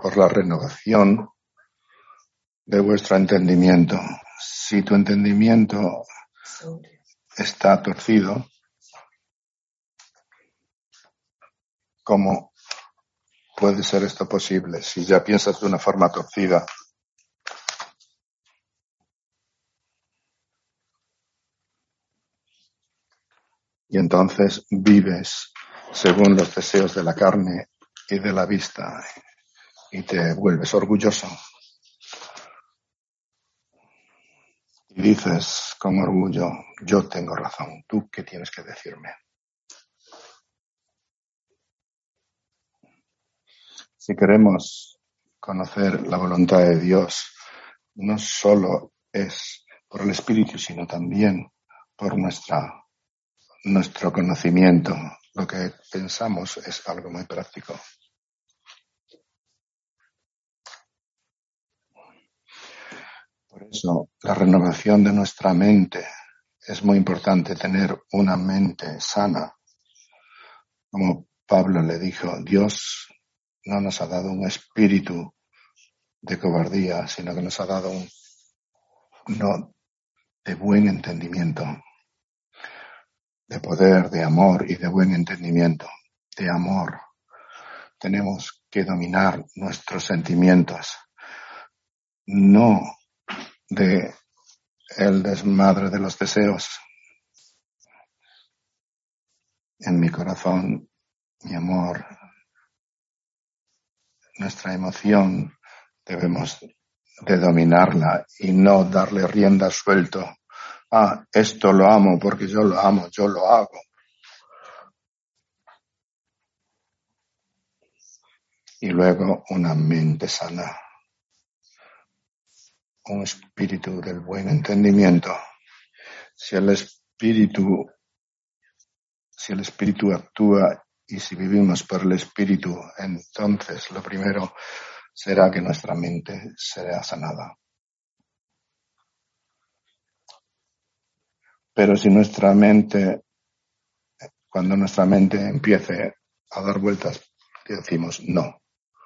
por la renovación de vuestro entendimiento. Si tu entendimiento está torcido, ¿cómo puede ser esto posible? Si ya piensas de una forma torcida, y entonces vives según los deseos de la carne y de la vista y te vuelves orgulloso. Y dices con orgullo, yo tengo razón, ¿tú qué tienes que decirme? Si queremos conocer la voluntad de Dios, no solo es por el Espíritu, sino también por nuestro conocimiento. Lo que pensamos es algo muy práctico. Por eso, la renovación de nuestra mente es muy importante, tener una mente sana. Como Pablo le dijo, Dios no nos ha dado un espíritu de cobardía, sino que nos ha dado uno de buen entendimiento, de poder, de amor y de buen entendimiento, de amor. Tenemos que dominar nuestros sentimientos, no de el desmadre de los deseos. En mi corazón, mi amor, nuestra emoción, debemos de dominarla y no darle rienda suelto. Esto lo amo porque yo lo amo, yo lo hago. Y luego una mente sana, un espíritu del buen entendimiento. Si el espíritu actúa y si vivimos por el espíritu, entonces lo primero será que nuestra mente será sanada. Pero si cuando nuestra mente empiece a dar vueltas, decimos no.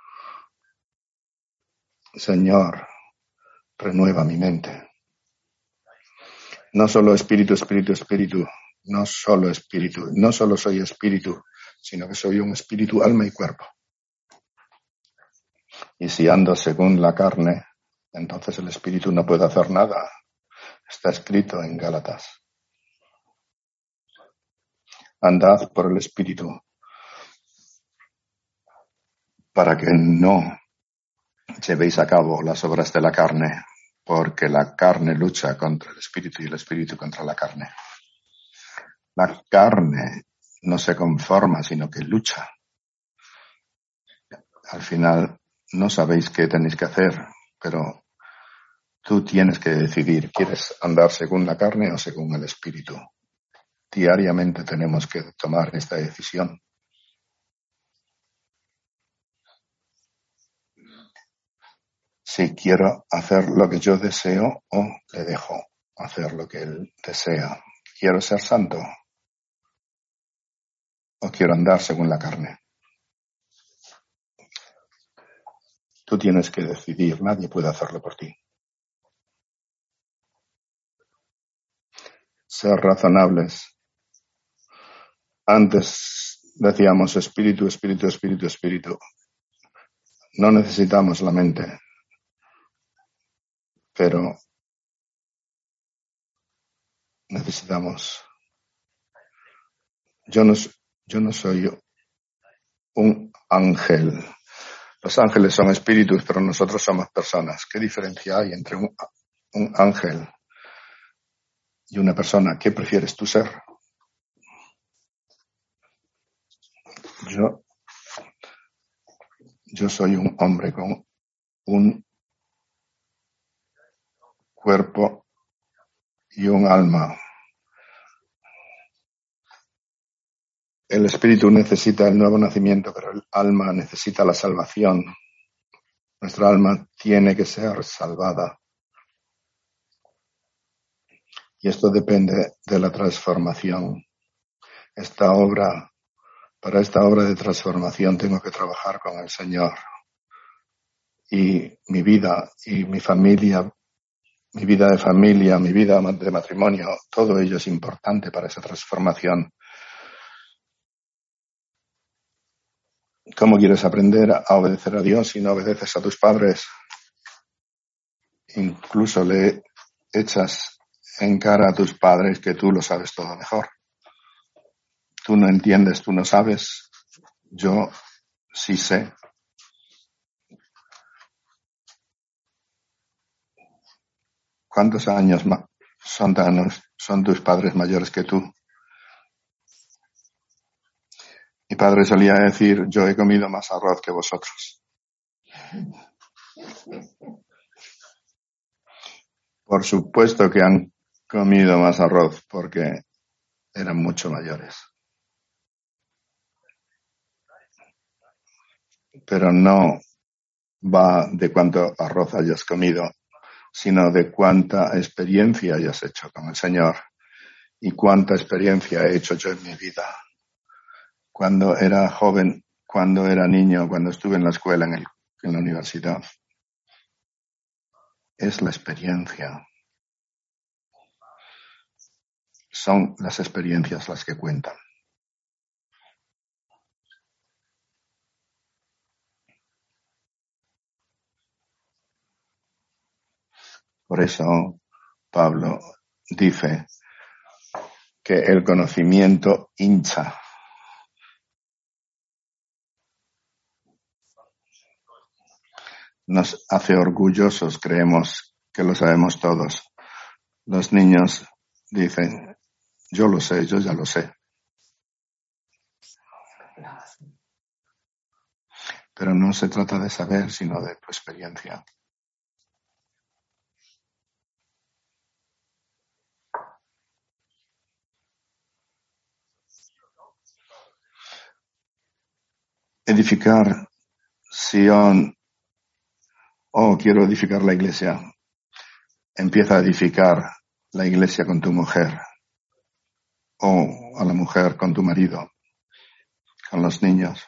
Señor, renueva mi mente. No solo espíritu, no solo soy espíritu, sino que soy un espíritu, alma y cuerpo. Y si ando según la carne, entonces el espíritu no puede hacer nada. Está escrito en Gálatas. Andad por el espíritu para que no llevéis a cabo las obras de la carne, porque la carne lucha contra el espíritu y el espíritu contra la carne. La carne no se conforma, sino que lucha. Al final no sabéis qué tenéis que hacer, pero tú tienes que decidir, ¿quieres andar según la carne o según el espíritu? Diariamente tenemos que tomar esta decisión. Si quiero hacer lo que yo deseo o le dejo hacer lo que él desea. ¿Quiero ser santo o quiero andar según la carne? Tú tienes que decidir, nadie puede hacerlo por ti. Ser razonables. Antes decíamos espíritu. No necesitamos la mente, pero necesitamos. Yo no soy un ángel. Los ángeles son espíritus, pero nosotros somos personas. ¿Qué diferencia hay entre un ángel y una persona? ¿Qué prefieres tú ser? Yo soy un hombre con un cuerpo y un alma. El espíritu necesita el nuevo nacimiento, pero el alma necesita la salvación. Nuestra alma tiene que ser salvada. Y esto depende de la transformación. Para esta obra de transformación tengo que trabajar con el Señor. y mi vida y mi familia, mi vida de familia, mi vida de matrimonio, todo ello es importante para esa transformación. ¿Cómo quieres aprender a obedecer a Dios si no obedeces a tus padres? Incluso le echas en cara a tus padres que tú lo sabes todo mejor. Tú no entiendes, tú no sabes. Yo sí sé. ¿Cuántos años son tus padres mayores que tú? Mi padre solía decir, yo he comido más arroz que vosotros. Por supuesto que han comido más arroz porque eran mucho mayores. Pero no va de cuánto arroz hayas comido, sino de cuánta experiencia hayas hecho con el Señor y cuánta experiencia he hecho yo en mi vida. Cuando era joven, cuando era niño, cuando estuve en la escuela, en la universidad. Es la experiencia. Son las experiencias las que cuentan. Por eso Pablo dice que el conocimiento hincha. Nos hace orgullosos, creemos que lo sabemos todos. Los niños dicen, yo lo sé, yo ya lo sé. Pero no se trata de saber, sino de tu experiencia. Edificar Sion, quiero edificar la iglesia. Empieza a edificar la iglesia con tu mujer, o a la mujer con tu marido, con los niños.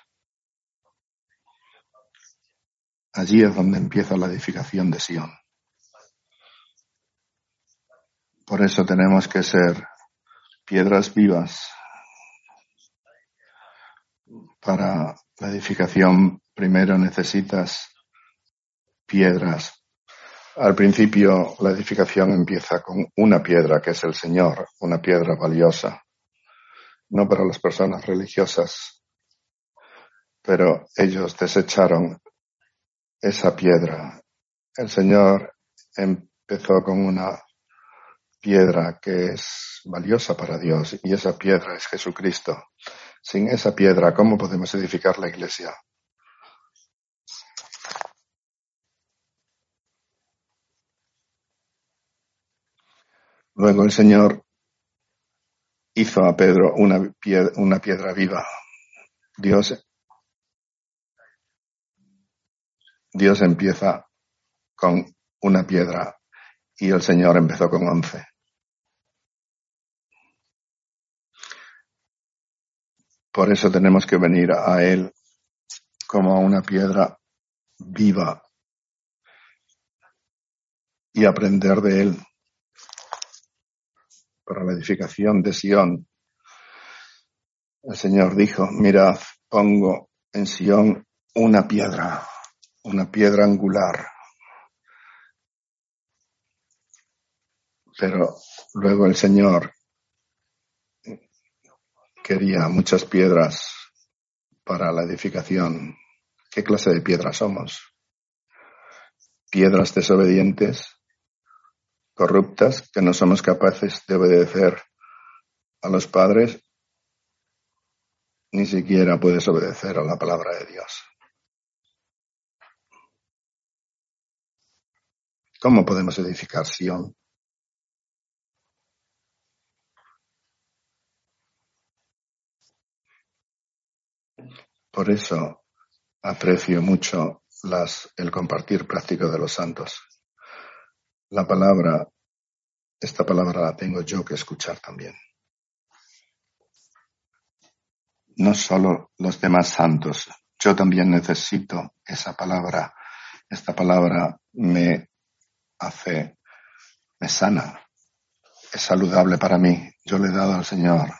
Allí es donde empieza la edificación de Sion. Por eso tenemos que ser piedras vivas. Para la edificación primero necesitas piedras. Al principio la edificación empieza con una piedra, que es el Señor, una piedra valiosa. No para las personas religiosas, pero ellos desecharon esa piedra. El Señor empezó con una piedra que es valiosa para Dios y esa piedra es Jesucristo. Sin esa piedra, ¿cómo podemos edificar la iglesia? Luego el Señor hizo a Pedro una piedra viva. Dios empieza con una piedra y el Señor empezó con 11. Por eso tenemos que venir a Él como a una piedra viva y aprender de Él para la edificación de Sion. El Señor dijo, mirad, pongo en Sion una piedra angular. Pero luego el Señor quería muchas piedras para la edificación. ¿Qué clase de piedras somos? Piedras desobedientes, corruptas, que no somos capaces de obedecer a los padres, ni siquiera puedes obedecer a la palabra de Dios. ¿Cómo podemos edificar Sion? Por eso aprecio mucho el compartir práctico de los santos. Esta palabra la tengo yo que escuchar también. No solo los demás santos, yo también necesito esta palabra palabra me sana, es saludable para mí. Yo le he dado al Señor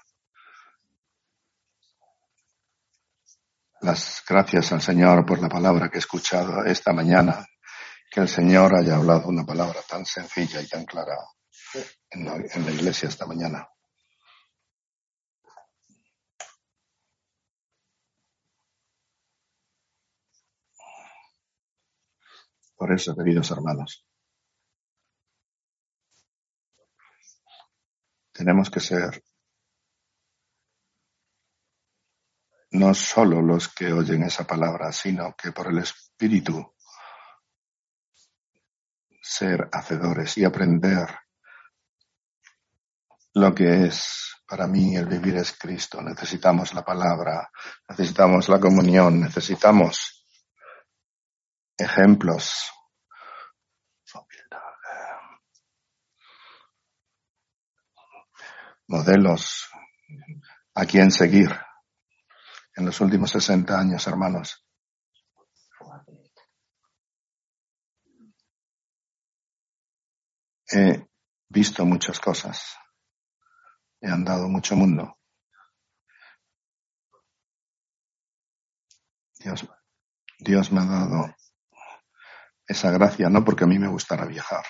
las gracias al Señor por la palabra que he escuchado esta mañana, que el Señor haya hablado una palabra tan sencilla y tan clara en la iglesia esta mañana. Por eso, queridos hermanos, tenemos que ser no solo los que oyen esa palabra, sino que por el Espíritu ser hacedores y aprender lo que es para mí el vivir es Cristo. Necesitamos la palabra, necesitamos la comunión, necesitamos ejemplos, modelos a quien seguir en los últimos 60 años, hermanos. He visto muchas cosas, he andado mucho mundo. Dios me ha dado esa gracia, no porque a mí me gustara viajar.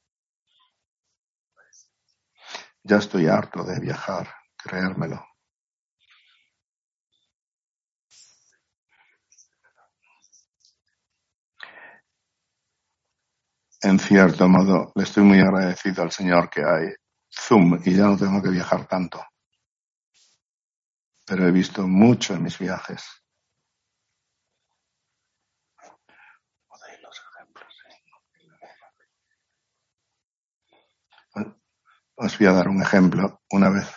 Ya estoy harto de viajar, creérmelo. En cierto modo, le estoy muy agradecido al Señor que hay Zoom y ya no tengo que viajar tanto. Pero he visto mucho en mis viajes. Os voy a dar un ejemplo. Una vez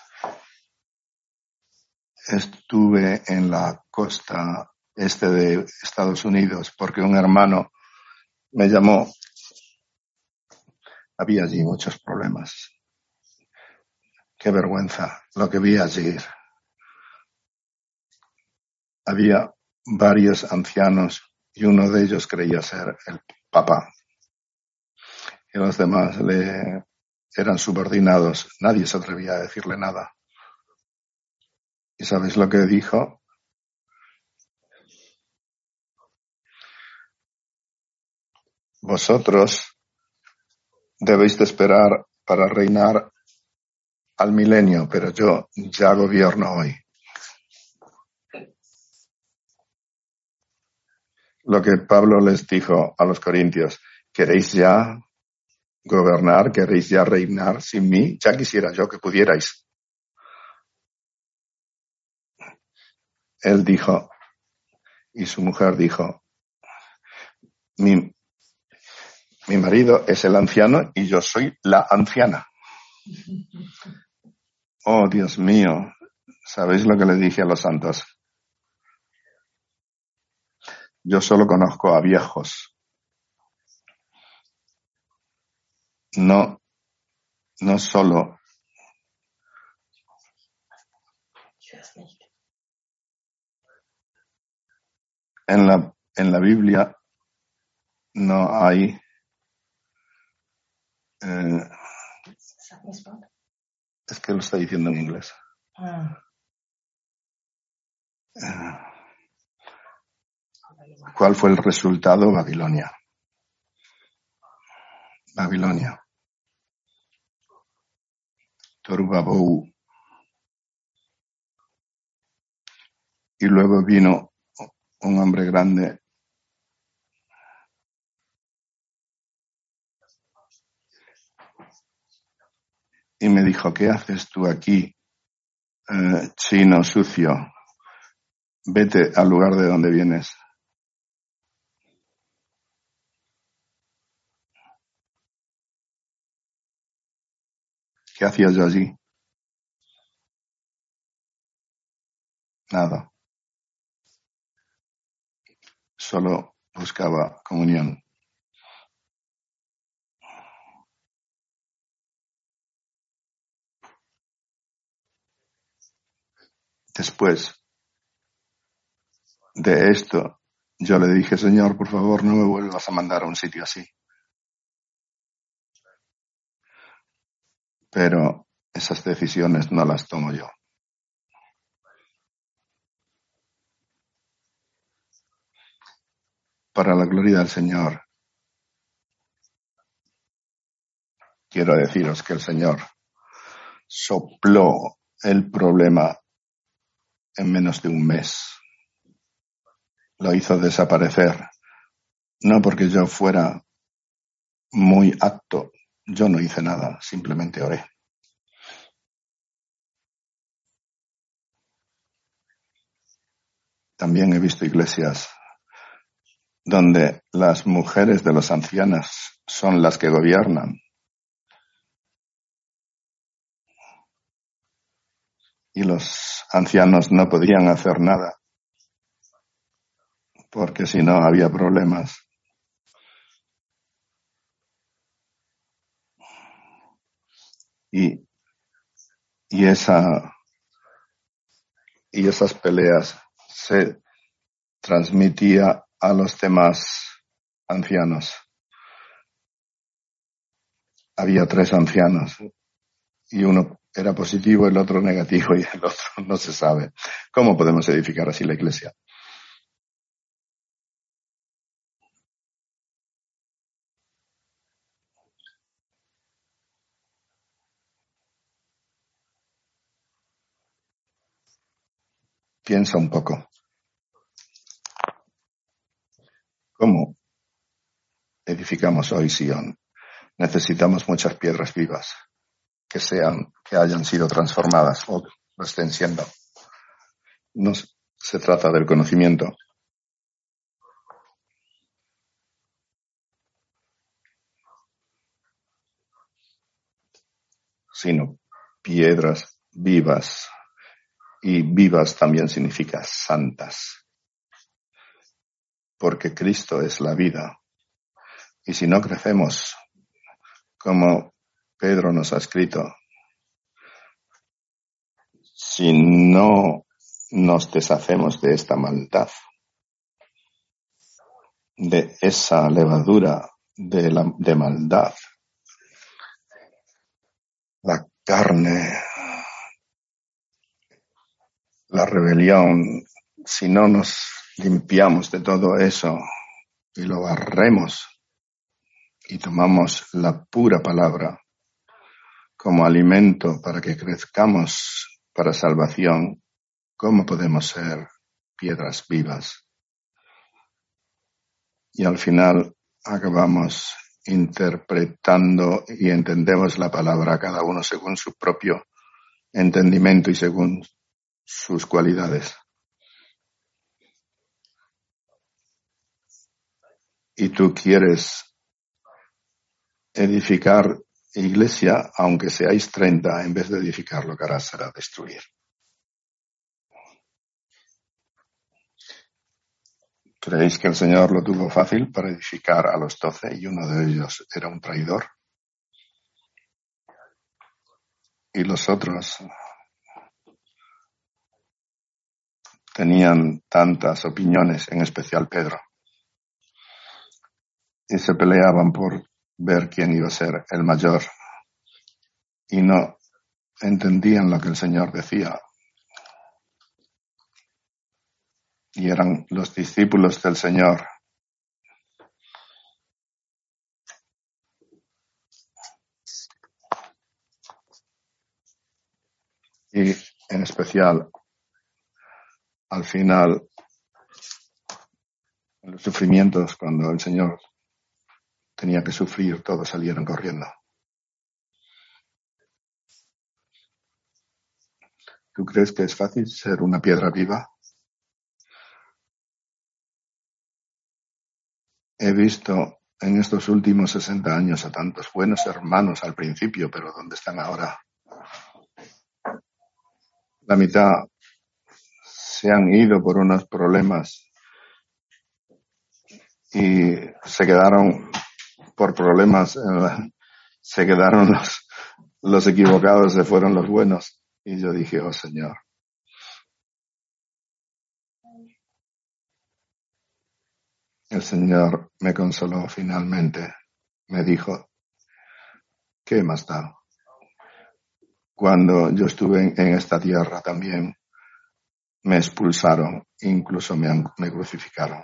estuve en la costa este de Estados Unidos porque un hermano me llamó. Había allí muchos problemas. Qué vergüenza lo que vi allí. Había varios ancianos y uno de ellos creía ser el Papa. Y los demás eran subordinados. Nadie se atrevía a decirle nada. ¿Y sabéis lo que dijo? Vosotros debéis de esperar para reinar al milenio, pero yo ya gobierno hoy. Lo que Pablo les dijo a los corintios, ¿queréis ya gobernar? ¿Queréis ya reinar sin mí? Ya quisiera yo que pudierais. Él dijo, y su mujer dijo, mi marido es el anciano y yo soy la anciana. Oh, Dios mío, ¿sabéis lo que le dije a los santos? Yo solo conozco a viejos. No solo en la Biblia no hay es que lo está diciendo en inglés. ¿Cuál fue el resultado? Babilonia. Torubabou. Y luego vino un hombre grande y me dijo, ¿qué haces tú aquí, chino sucio? Vete al lugar de donde vienes. ¿Qué hacía yo allí? Nada. Solo buscaba comunión. Después de esto, yo le dije, Señor, por favor, no me vuelvas a mandar a un sitio así. Pero esas decisiones no las tomo yo. Para la gloria del Señor, quiero deciros que el Señor sopló el problema en menos de un mes. Lo hizo desaparecer. No porque yo fuera muy apto, yo no hice nada, simplemente oré. También he visto iglesias donde las mujeres de los ancianos son las que gobiernan. Y los ancianos no podían hacer nada, porque si no había problemas. Y esas peleas se transmitía a los demás ancianos. Había 3 ancianos y uno era positivo, el otro negativo y el otro no se sabe. ¿Cómo podemos edificar así la iglesia? Piensa un poco. ¿Cómo edificamos hoy Sion? Necesitamos muchas piedras vivas que hayan sido transformadas o lo estén siendo. No se trata del conocimiento, sino piedras vivas. Y vivas también significa santas. Porque Cristo es la vida. Y si no crecemos, como Pedro nos ha escrito, si no nos deshacemos de esta maldad, de esa levadura de maldad, la carne, la rebelión, si no nos limpiamos de todo eso y lo barremos y tomamos la pura palabra como alimento para que crezcamos para salvación, ¿cómo podemos ser piedras vivas? Y al final acabamos interpretando y entendemos la palabra cada uno según su propio entendimiento y según sus cualidades. Y tú quieres edificar iglesia, aunque seáis 30, en vez de edificar, lo que harás será destruir. ¿Creéis que el Señor lo tuvo fácil para edificar a los 12 y uno de ellos era un traidor? Y los otros tenían tantas opiniones, en especial Pedro, y se peleaban por ver quién iba a ser el mayor y no entendían lo que el Señor decía. Y eran los discípulos del Señor. Y en especial, al final, en los sufrimientos, cuando el Señor tenía que sufrir, todos salieron corriendo. ¿Tú crees que es fácil ser una piedra viva? He visto en estos últimos 60 años a tantos buenos hermanos al principio, pero ¿dónde están ahora? La mitad se han ido por unos problemas y se quedaron por problemas, se quedaron los equivocados, se fueron los buenos. Y yo dije, oh Señor. El Señor me consoló finalmente. Me dijo, ¿qué más da? Cuando yo estuve en esta tierra también me expulsaron, incluso me crucificaron.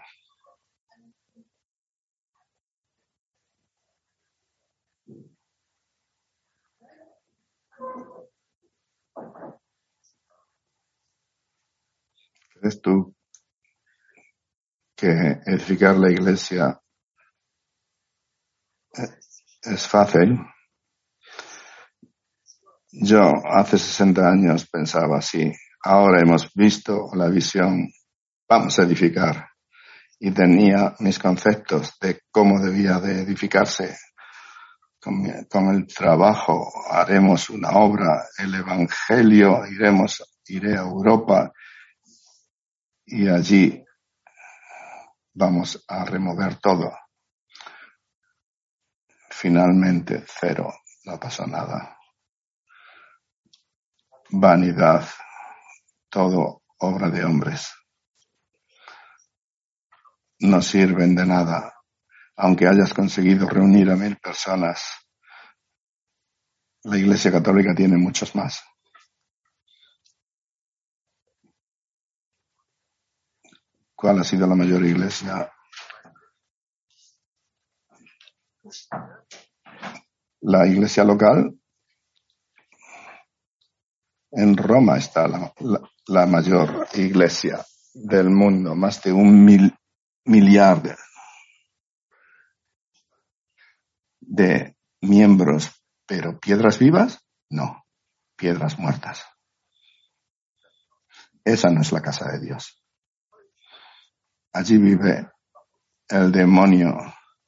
¿Crees tú que edificar la iglesia es fácil? Yo hace 60 años pensaba así. Ahora hemos visto la visión, vamos a edificar. Y tenía mis conceptos de cómo debía de edificarse. Con el trabajo haremos una obra, el evangelio, iré a Europa y allí vamos a remover todo. Finalmente, cero, no pasó nada. Vanidad, todo obra de hombres. No sirven de nada. Aunque hayas conseguido reunir a 1000 personas, la Iglesia Católica tiene muchos más. ¿Cuál ha sido la mayor iglesia? La iglesia local. En Roma está la mayor iglesia del mundo, más de 1 miliardo de miembros, pero ¿piedras vivas? No, piedras muertas. Esa no es la casa de Dios. Allí vive el demonio.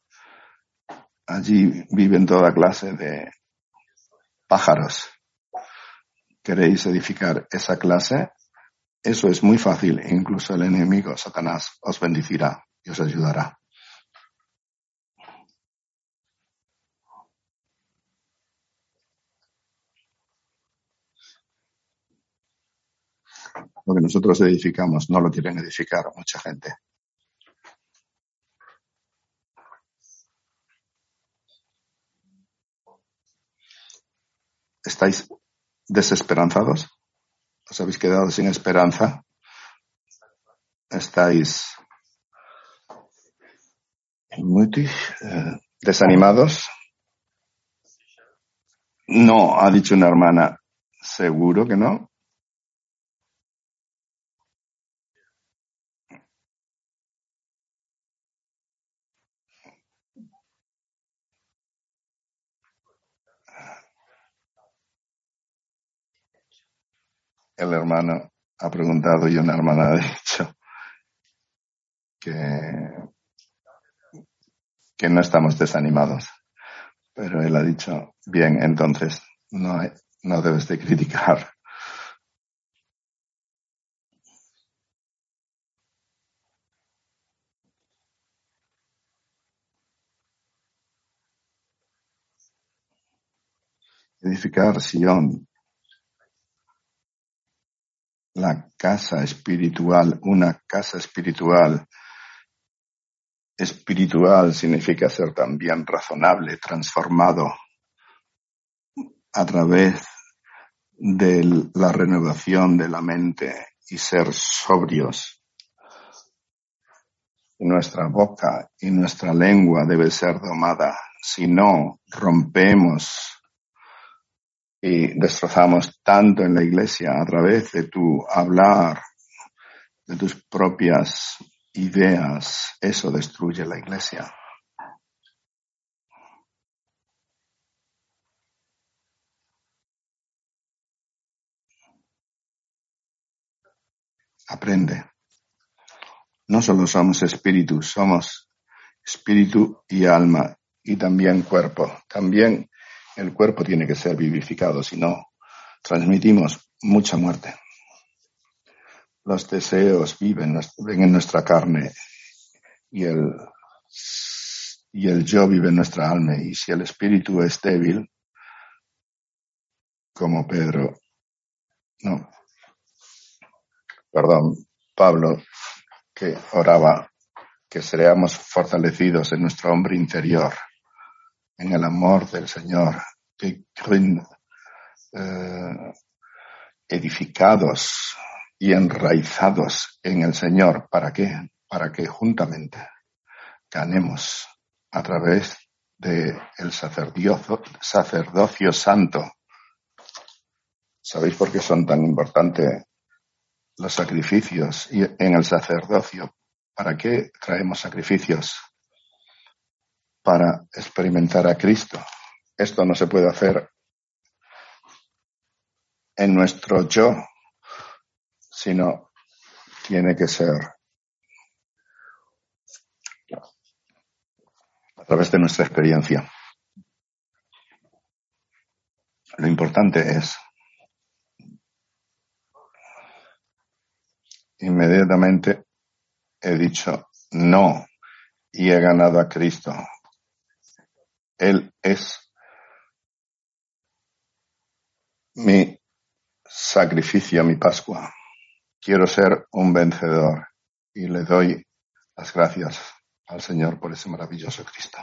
Allí viven toda clase de pájaros. ¿Queréis edificar esa clase? Eso es muy fácil. Incluso el enemigo, Satanás, os bendecirá y os ayudará. Lo que nosotros edificamos no lo quieren edificar mucha gente. ¿Estáis desesperanzados? ¿Os habéis quedado sin esperanza? ¿Estáis muy desanimados? No, ha dicho una hermana. ¿Seguro que no? El hermano ha preguntado y una hermana ha dicho que no estamos desanimados. Pero él ha dicho, bien, entonces no debes de criticar. Edificar Sion, la casa espiritual, una casa espiritual. Espiritual significa ser también razonable, transformado a través de la renovación de la mente y ser sobrios. Nuestra boca y nuestra lengua debe ser domada, si no rompemos y destrozamos tanto en la iglesia a través de tu hablar, de tus propias ideas. Eso destruye la iglesia. Aprende. No solo somos espíritu, somos espíritu y alma y también cuerpo. También el cuerpo tiene que ser vivificado, si no, transmitimos mucha muerte. Los deseos viven en nuestra carne y el yo vive en nuestra alma. Y si el espíritu es débil, como Pablo, que oraba que seamos fortalecidos en nuestro hombre interior, en el amor del Señor, edificados y enraizados en el Señor. ¿Para qué? Para que juntamente ganemos a través del sacerdocio santo. ¿Sabéis por qué son tan importantes los sacrificios en el sacerdocio? ¿Para qué traemos sacrificios? Para experimentar a Cristo. Esto no se puede hacer en nuestro yo, sino tiene que ser a través de nuestra experiencia. Lo importante es inmediatamente he dicho no y he ganado a Cristo. Él es mi sacrificio, mi Pascua. Quiero ser un vencedor y le doy las gracias al Señor por ese maravilloso Cristo.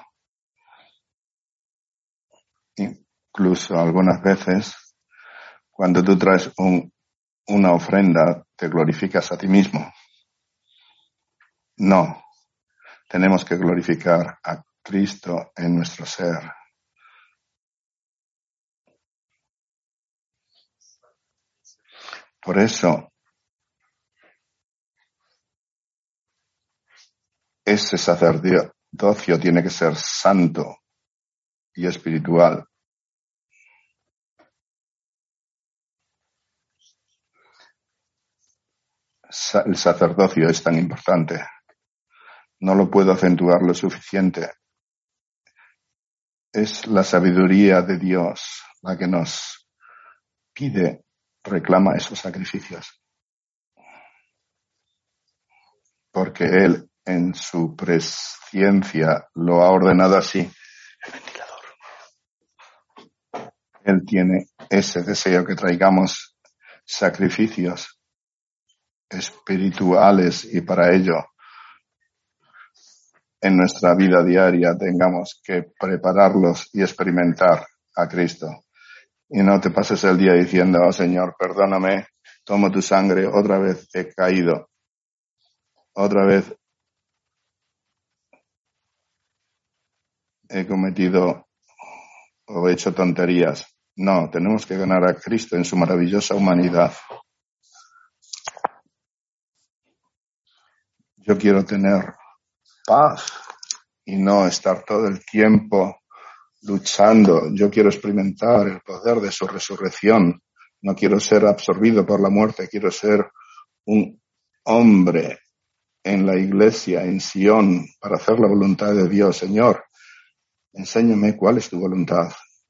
Incluso algunas veces, cuando tú traes una ofrenda, te glorificas a ti mismo. No, tenemos que glorificar a Cristo en nuestro ser. Por eso, ese sacerdocio tiene que ser santo y espiritual. El sacerdocio es tan importante. No lo puedo acentuar lo suficiente. Es la sabiduría de Dios la que nos pide, reclama esos sacrificios. Porque Él, en su presciencia, lo ha ordenado así. El ventilador. Él tiene ese deseo que traigamos sacrificios espirituales y para ello en nuestra vida diaria tengamos que prepararlos y experimentar a Cristo. Y no te pases el día diciendo, oh Señor, perdóname, tomo tu sangre, otra vez he caído, otra vez he cometido o he hecho tonterías. No, tenemos que ganar a Cristo en su maravillosa humanidad. Yo quiero tener paz y no estar todo el tiempo luchando. Yo quiero experimentar el poder de su resurrección. No quiero ser absorbido por la muerte. Quiero ser un hombre en la iglesia, en Sion, para hacer la voluntad de Dios. Señor, enséñame cuál es tu voluntad.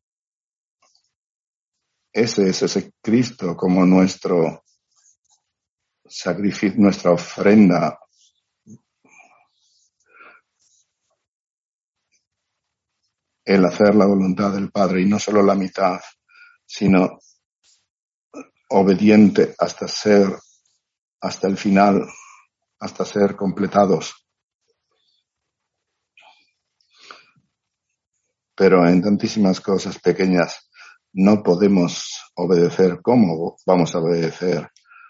Ese es ese Cristo como nuestro sacrificio, nuestra ofrenda. El hacer la voluntad del Padre, y no solo la mitad, sino obediente hasta el final, hasta ser completados. Pero en tantísimas cosas pequeñas no podemos obedecer. ¿Cómo vamos a obedecer?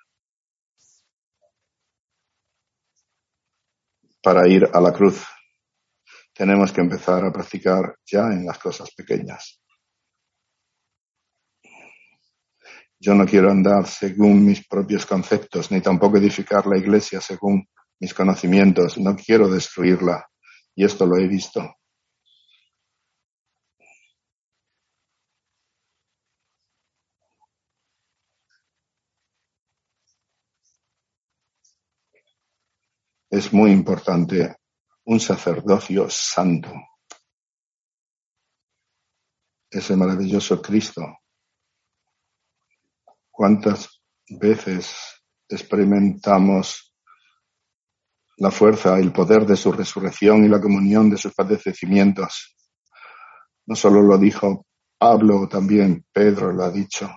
Para ir a la cruz tenemos que empezar a practicar ya en las cosas pequeñas. Yo no quiero andar según mis propios conceptos, ni tampoco edificar la iglesia según mis conocimientos. No quiero destruirla, y esto lo he visto. Es muy importante un sacerdocio santo. Ese maravilloso Cristo. ¿Cuántas veces experimentamos la fuerza y el poder de su resurrección y la comunión de sus padecimientos? No solo lo dijo Pablo, también Pedro lo ha dicho.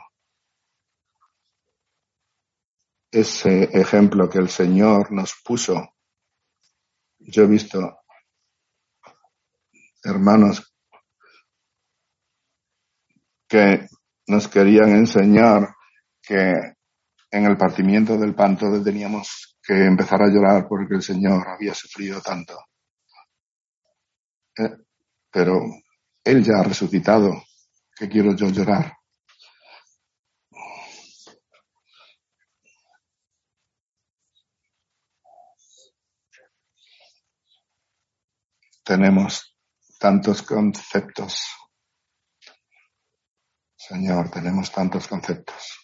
Ese ejemplo que el Señor nos puso Yo he visto hermanos que nos querían enseñar que en el partimiento del pan todos teníamos que empezar a llorar porque el Señor había sufrido tanto. Pero Él ya ha resucitado. ¿Qué quiero yo llorar? Tenemos tantos conceptos. Señor, tenemos tantos conceptos.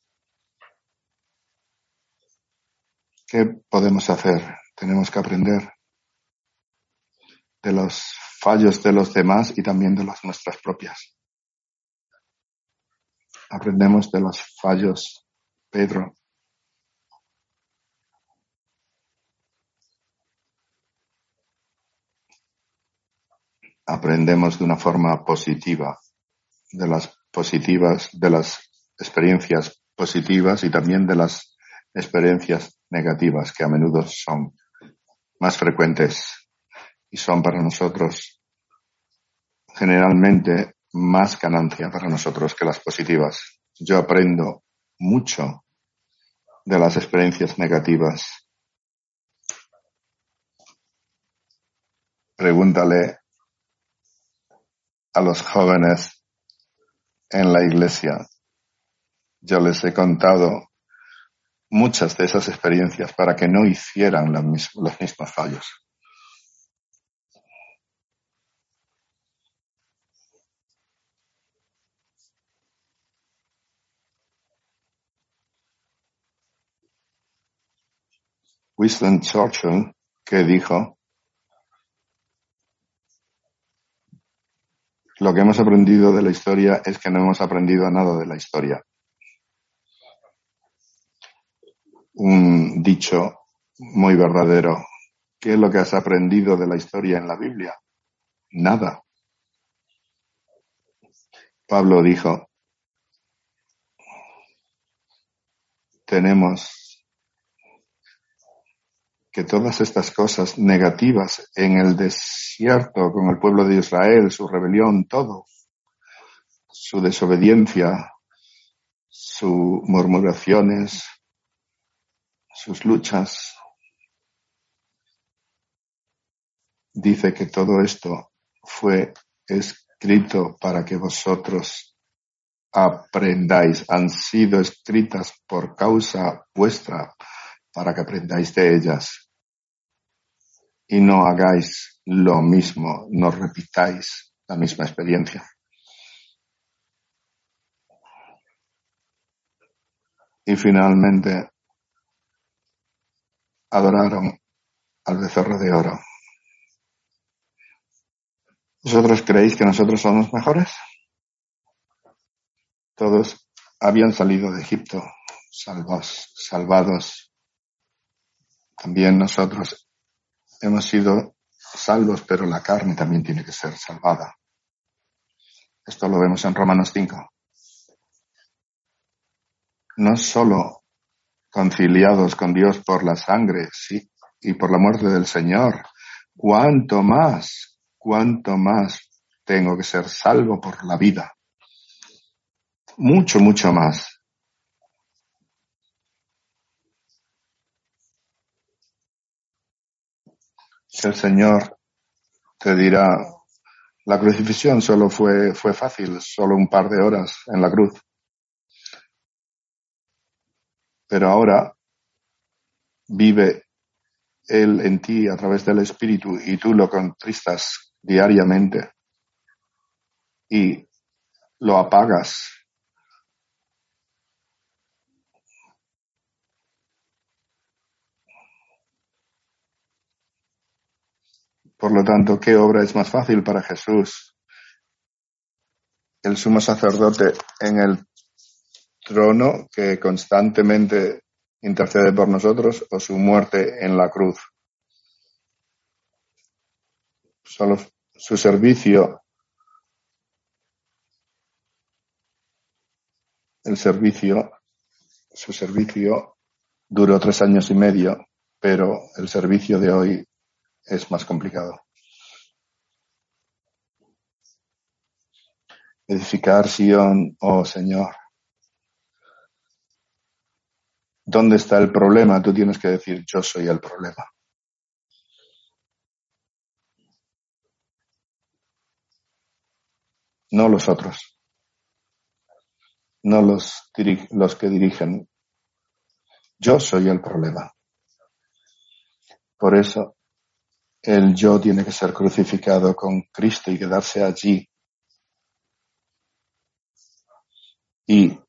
¿Qué podemos hacer? Tenemos que aprender de los fallos de los demás y también de las nuestras propias. Aprendemos de los fallos, Pedro. Aprendemos de una forma positiva, de las experiencias positivas y también de las experiencias negativas que a menudo son más frecuentes y son para nosotros generalmente más ganancia para nosotros que las positivas. Yo aprendo mucho de las experiencias negativas. Pregúntale a los jóvenes en la iglesia. Yo les he contado muchas de esas experiencias para que no hicieran los mismos fallos. Winston Churchill, que dijo, lo que hemos aprendido de la historia es que no hemos aprendido nada de la historia. Un dicho muy verdadero. ¿Qué es lo que has aprendido de la historia en la Biblia? Nada. Pablo dijo, tenemos que todas estas cosas negativas en el desierto con el pueblo de Israel, su rebelión, todo, su desobediencia, sus murmuraciones, sus luchas, dice que todo esto fue escrito para que vosotros aprendáis, han sido escritas por causa vuestra, para que aprendáis de ellas y no hagáis lo mismo, no repitáis la misma experiencia. Y finalmente adoraron al becerro de oro. ¿Vosotros creéis que nosotros somos mejores? Todos habían salido de Egipto, salvados. También nosotros hemos sido salvos, pero la carne también tiene que ser salvada. Esto lo vemos en Romanos 5. No solo conciliados con Dios por la sangre, sí, y por la muerte del Señor, cuánto más tengo que ser salvo por la vida. Mucho, mucho más. El Señor te dirá, la crucifixión solo fue fácil, solo un par de horas en la cruz. Pero ahora vive Él en ti a través del Espíritu y tú lo contristas diariamente y lo apagas. Por lo tanto, ¿qué obra es más fácil para Jesús? El sumo sacerdote en el trono que constantemente intercede por nosotros o su muerte en la cruz. Solo su servicio duró 3 años y medio, pero el servicio de hoy es más complicado. Edificar Sion, oh Señor. ¿Dónde está el problema? Tú tienes que decir, yo soy el problema. No los otros. No los que dirigen. Yo soy el problema. Por eso, el yo tiene que ser crucificado con Cristo y quedarse allí. Y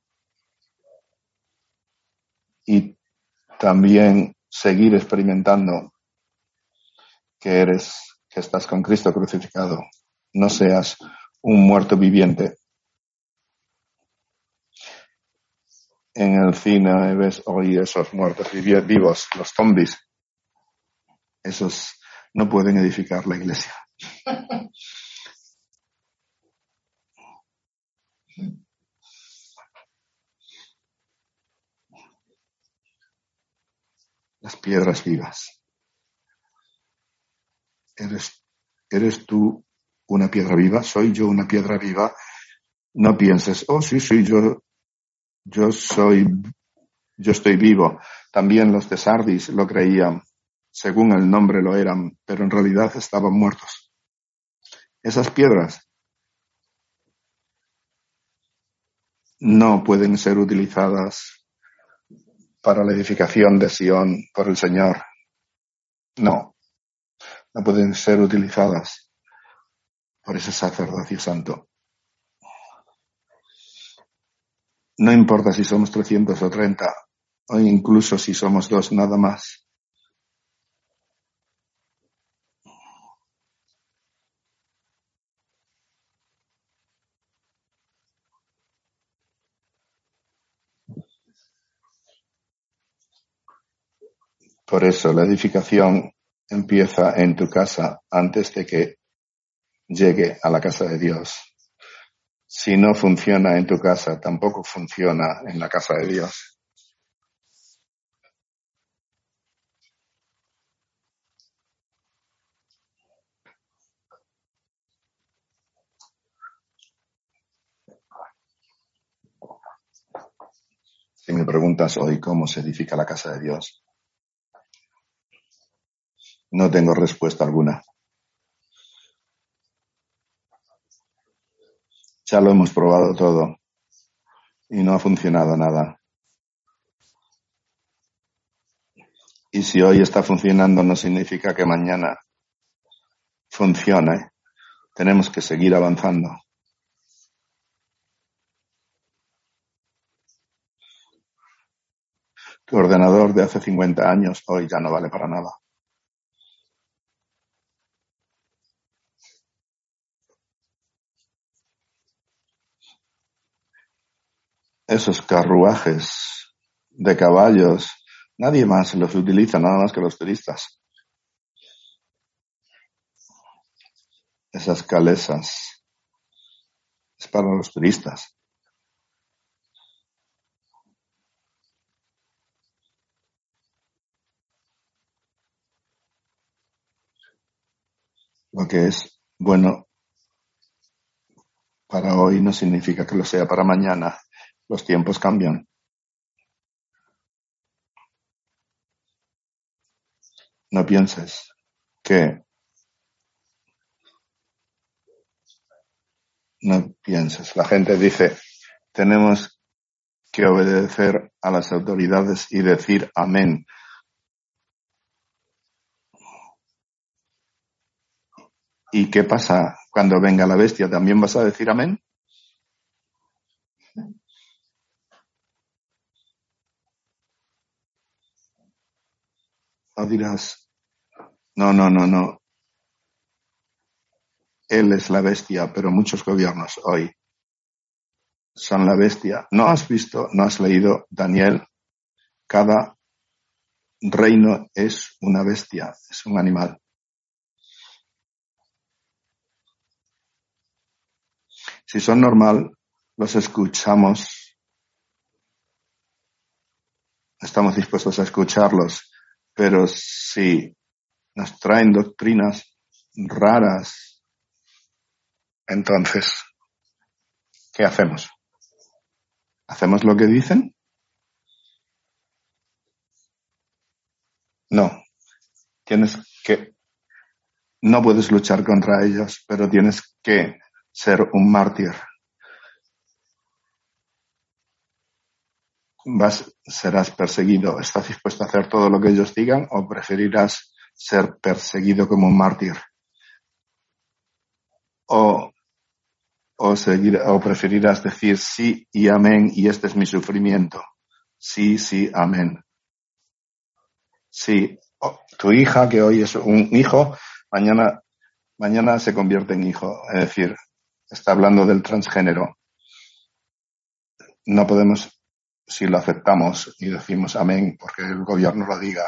también seguir experimentando que estás con Cristo crucificado. No seas un muerto viviente. En el cine ves hoy esos muertos vivos, los zombies. Esos no pueden edificar la iglesia. Las piedras vivas. ¿Eres tú una piedra viva? ¿Soy yo una piedra viva? No pienses, oh sí, yo estoy vivo. También los de Sardis lo creían, según el nombre lo eran, pero en realidad estaban muertos. Esas piedras no pueden ser utilizadas para la edificación de Sion por el Señor. No pueden ser utilizadas por ese sacerdocio santo. No importa si somos 300 o 30, o incluso si somos 2 nada más. Por eso la edificación empieza en tu casa antes de que llegue a la casa de Dios. Si no funciona en tu casa, tampoco funciona en la casa de Dios. Si me preguntas hoy cómo se edifica la casa de Dios, no tengo respuesta alguna. Ya lo hemos probado todo y no ha funcionado nada. Y si hoy está funcionando no significa que mañana funcione. Tenemos que seguir avanzando. Tu ordenador de hace 50 años hoy ya no vale para nada. Esos carruajes de caballos, nadie más los utiliza, nada más que los turistas. Esas calesas es para los turistas. Lo que es bueno para hoy no significa que lo sea para mañana. Los tiempos cambian. No pienses que la gente dice, tenemos que obedecer a las autoridades y decir amén. ¿Y qué pasa cuando venga la bestia? ¿También vas a decir amén? O dirás, no. Él es la bestia, pero muchos gobiernos hoy son la bestia. ¿No has leído Daniel? Cada reino es una bestia, es un animal. Si son normal, los escuchamos, estamos dispuestos a escucharlos, pero si nos traen doctrinas raras. Entonces, ¿qué hacemos? ¿Hacemos lo que dicen? No. No puedes luchar contra ellos, pero tienes que ser un mártir. Serás perseguido. ¿Estás dispuesto a hacer todo lo que ellos digan o preferirás ser perseguido como un mártir? O preferirás decir sí y amén y este es mi sufrimiento. Sí, sí, amén. Sí, tu hija que hoy es un hijo, mañana se convierte en hijo. Es decir, está hablando del transgénero. No podemos, si lo aceptamos y decimos amén porque el gobierno lo diga,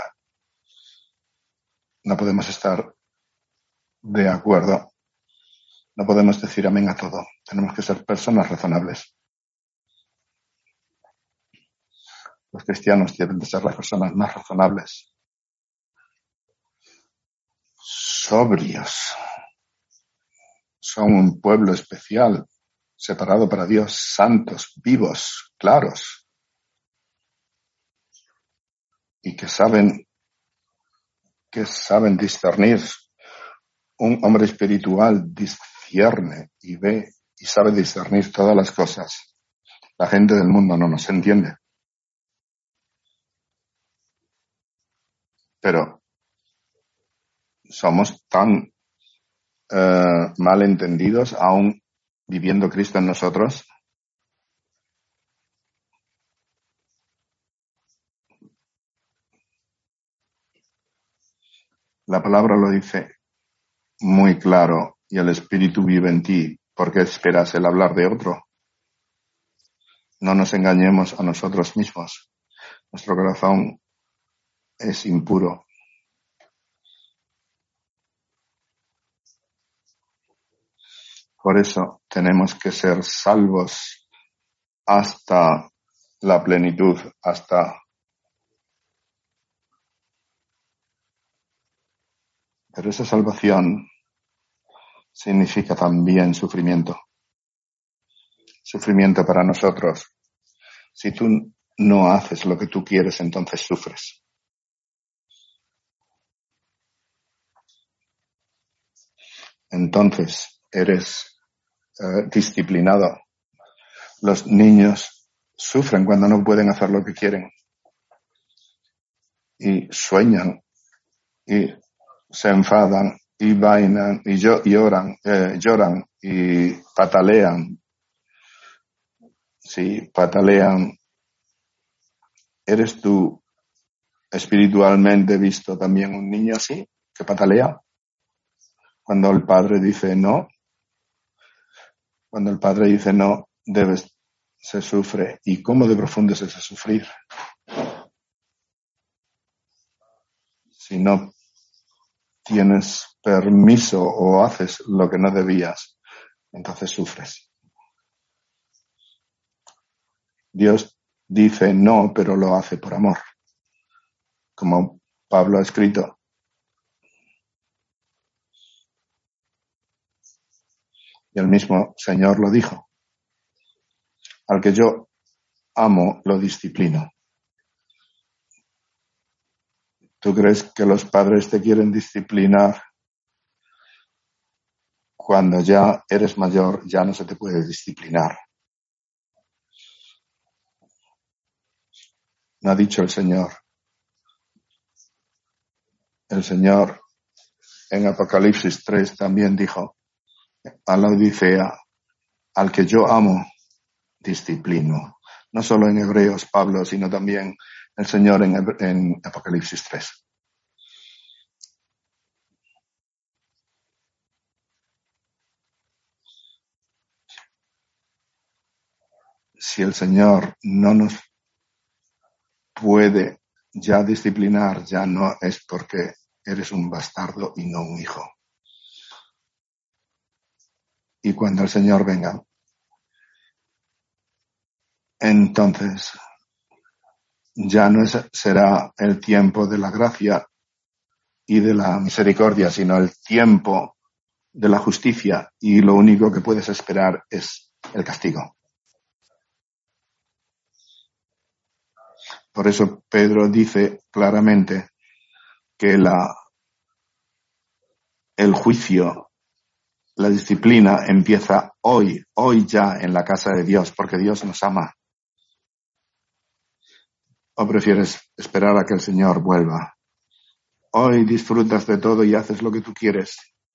no podemos estar de acuerdo. No podemos decir amén a todo. Tenemos que ser personas razonables. Los cristianos deben de ser las personas más razonables. Sobrios. Son un pueblo especial, separado para Dios, santos, vivos, claros. Y que saben discernir. Un hombre espiritual discierne y ve y sabe discernir todas las cosas. La gente del mundo no nos entiende. Pero somos tan mal entendidos, aún viviendo Cristo en nosotros. La palabra lo dice muy claro, y el Espíritu vive en ti. ¿Por qué esperas el hablar de otro? No nos engañemos a nosotros mismos. Nuestro corazón es impuro. Por eso tenemos que ser salvos hasta la plenitud, Pero esa salvación significa también sufrimiento. Sufrimiento para nosotros. Si tú no haces lo que tú quieres, entonces sufres. Entonces eres disciplinado. Los niños sufren cuando no pueden hacer lo que quieren. Y sueñan, y se enfadan, y vainan, y lloran y patalean. Sí, patalean. ¿Eres tú espiritualmente visto también un niño así, que patalea? Cuando el padre dice no, se sufre. ¿Y cómo de profundo es ese sufrir? Si no tienes permiso o haces lo que no debías, entonces sufres. Dios dice no, pero lo hace por amor. Como Pablo ha escrito. Y el mismo Señor lo dijo. Al que yo amo, lo disciplino. ¿Tú crees que los padres te quieren disciplinar? Cuando ya eres mayor, ya no se te puede disciplinar. No ha dicho el Señor. El Señor en Apocalipsis 3 también dijo a la Odisea, al que yo amo, disciplino. No solo en Hebreos, Pablo, sino también el Señor en Apocalipsis 3. Si el Señor no nos puede ya disciplinar, ya no es porque eres un bastardo y no un hijo. Y cuando el Señor venga, entonces ya no será el tiempo de la gracia, y de la misericordia, sino el tiempo de la justicia, y lo único que puedes esperar es el castigo. Por eso Pedro dice claramente que el juicio, la disciplina empieza hoy ya en la casa de Dios, porque Dios nos ama. ¿O prefieres esperar a que el Señor vuelva? Hoy disfrutas de todo y haces lo que tú quieres.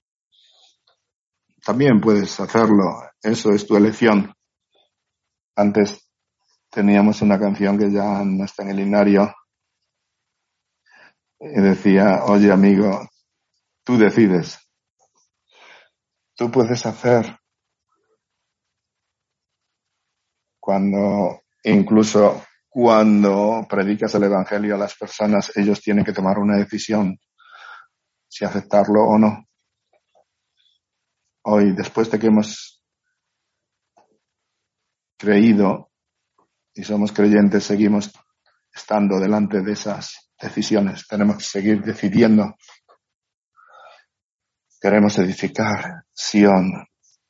También puedes hacerlo, eso es tu elección. Antes teníamos una canción que ya no está en el himnario y decía, oye amigo, tú decides. Tú puedes hacer incluso cuando predicas el Evangelio a las personas, ellos tienen que tomar una decisión si aceptarlo o no. Hoy, después de que hemos creído y somos creyentes, seguimos estando delante de esas decisiones. Tenemos que seguir decidiendo. Queremos edificar Sion.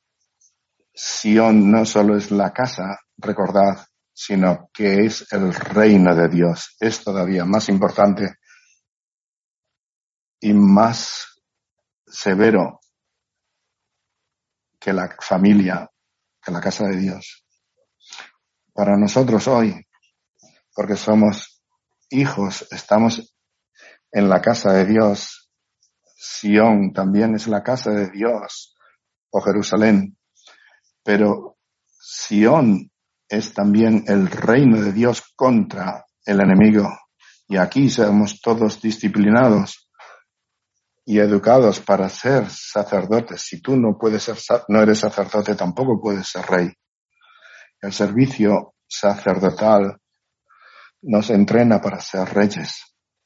Sion no solo es la casa, recordad, sino que es el reino de Dios. Es todavía más importante y más severo que la familia, que la casa de Dios. Para nosotros hoy, porque somos hijos, estamos en la casa de Dios. Sion también es la casa de Dios, o Jerusalén. Pero Sion es también el reino de Dios contra el enemigo. Y aquí somos todos disciplinados y educados para ser sacerdotes. Si tú no eres sacerdote, tampoco puedes ser rey. El servicio sacerdotal nos entrena para ser reyes.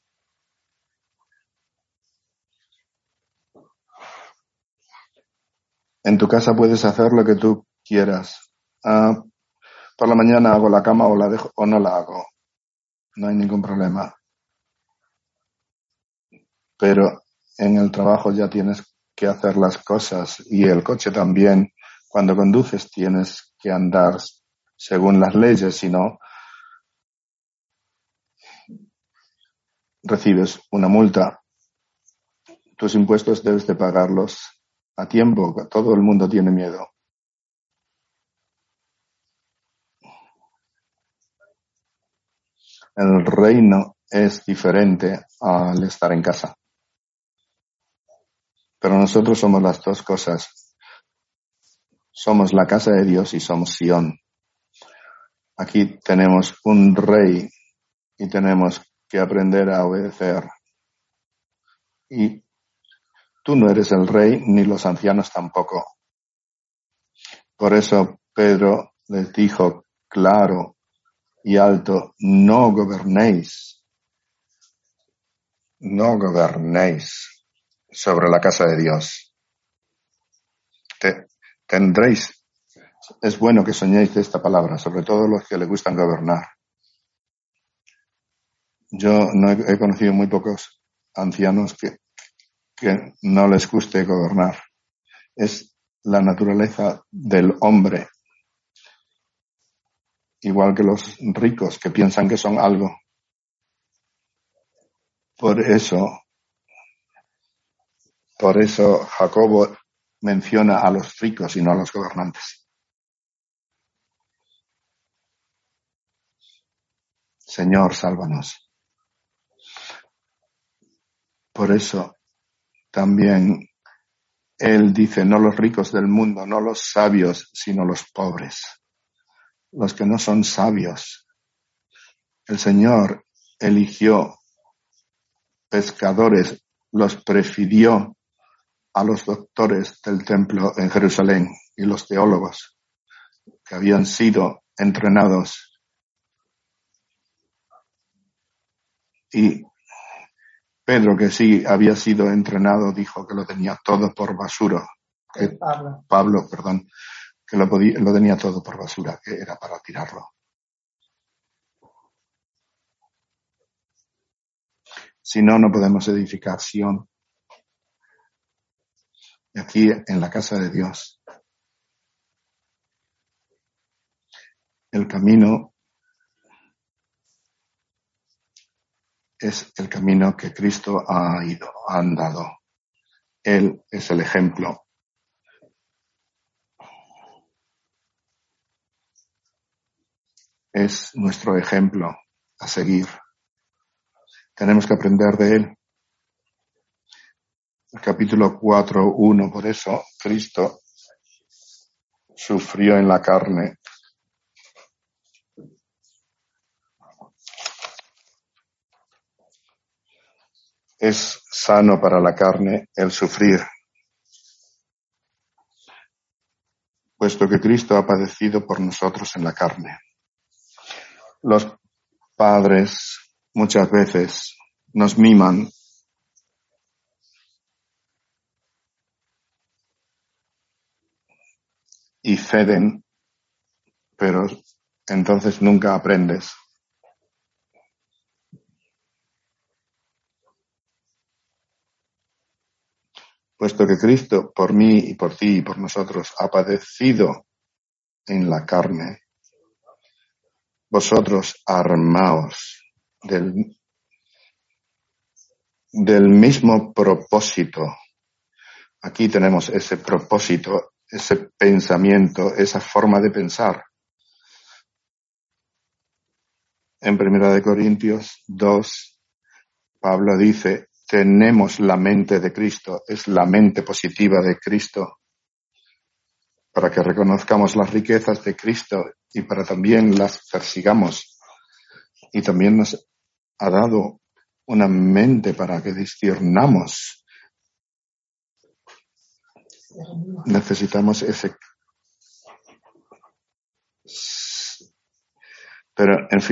En tu casa puedes hacer lo que tú quieras. Por la mañana hago la cama o la dejo o no la hago. No hay ningún problema. Pero en el trabajo ya tienes que hacer las cosas y el coche también. Cuando conduces tienes que andar según las leyes, si no, recibes una multa. Tus impuestos debes de pagarlos a tiempo. Todo el mundo tiene miedo. El reino es diferente al estar en casa. Pero nosotros somos las dos cosas. Somos la casa de Dios y somos Sion. Aquí tenemos un rey y tenemos que aprender a obedecer. Y tú no eres el rey ni los ancianos tampoco. Por eso Pedro les dijo claro y alto, no gobernéis sobre la casa de Dios. Es bueno que soñéis de esta palabra, sobre todo los que les gustan gobernar. Yo no he conocido muy pocos ancianos que no les guste gobernar. Es la naturaleza del hombre. Igual que los ricos que piensan que son algo. Por eso Jacobo menciona a los ricos y no a los gobernantes. Señor, sálvanos. Por eso también él dice, no los ricos del mundo, no los sabios, sino los pobres. Los que no son sabios. El Señor eligió pescadores, los prefirió a los doctores del templo en Jerusalén y los teólogos que habían sido entrenados. Y Pedro, que sí había sido entrenado, dijo que lo tenía todo por basura. Pablo, que lo tenía todo por basura, que era para tirarlo. Si no, no podemos edificar Sión. Y aquí en la casa de Dios, el camino es el camino que Cristo ha andado. Él es el ejemplo. Es nuestro ejemplo a seguir. Tenemos que aprender de él. El capítulo 4:1, por eso Cristo sufrió en la carne. Es sano para la carne el sufrir, puesto que Cristo ha padecido por nosotros en la carne. Los padres muchas veces nos miman y ceden, pero entonces nunca aprendes. Puesto que Cristo por mí y por ti y por nosotros ha padecido en la carne, vosotros armaos del mismo propósito. Aquí tenemos ese propósito, ese pensamiento, esa forma de pensar. En 1 Corintios 2, Pablo dice, tenemos la mente de Cristo, es la mente positiva de Cristo, para que reconozcamos las riquezas de Cristo y para también las persigamos. Y también nos ha dado una mente para que disciernamos. Necesitamos ese. Pero en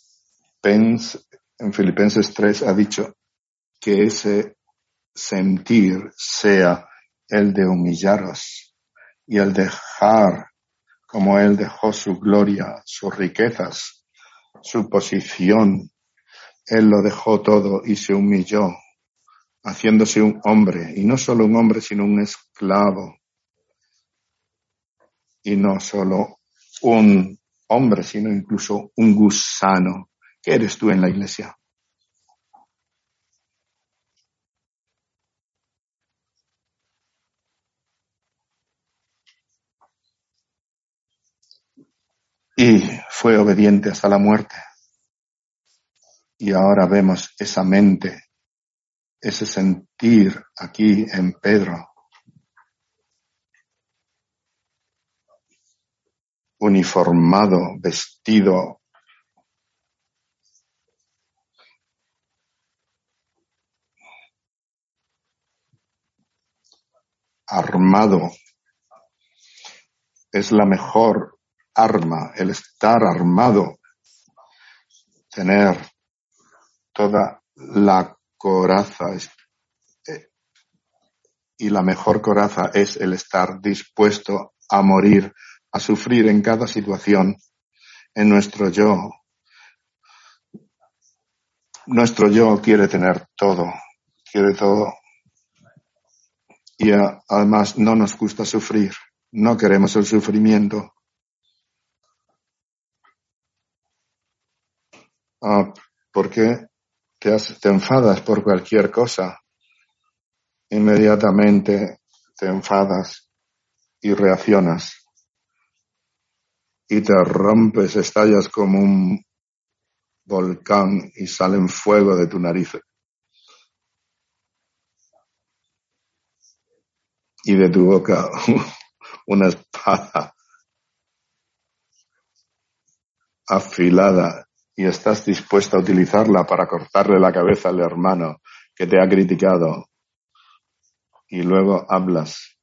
Filipenses 3 ha dicho que ese sentir sea el de humillaros y el dejar, como él dejó su gloria, sus riquezas, su posición. Él lo dejó todo y se humilló, haciéndose un hombre, y no solo un hombre, sino un esclavo. Y no solo un hombre, sino incluso un gusano. ¿Qué eres tú en la iglesia? Y fue obediente hasta la muerte. Y ahora vemos esa mente, ese sentir aquí en Pedro. Uniformado, vestido. Armado. Es la mejor arma, el estar armado. Tener toda la coraza. Y la mejor coraza es el estar dispuesto a morir, a sufrir en cada situación, en nuestro yo. Nuestro yo quiere tener todo, quiere todo. Y además no nos gusta sufrir, no queremos el sufrimiento. ¿Por qué te enfadas por cualquier cosa? Inmediatamente te enfadas y reaccionas. Y te rompes, estallas como un volcán y salen fuego de tu nariz. Y de tu boca una espada afilada y estás dispuesto a utilizarla para cortarle la cabeza al hermano que te ha criticado y luego hablas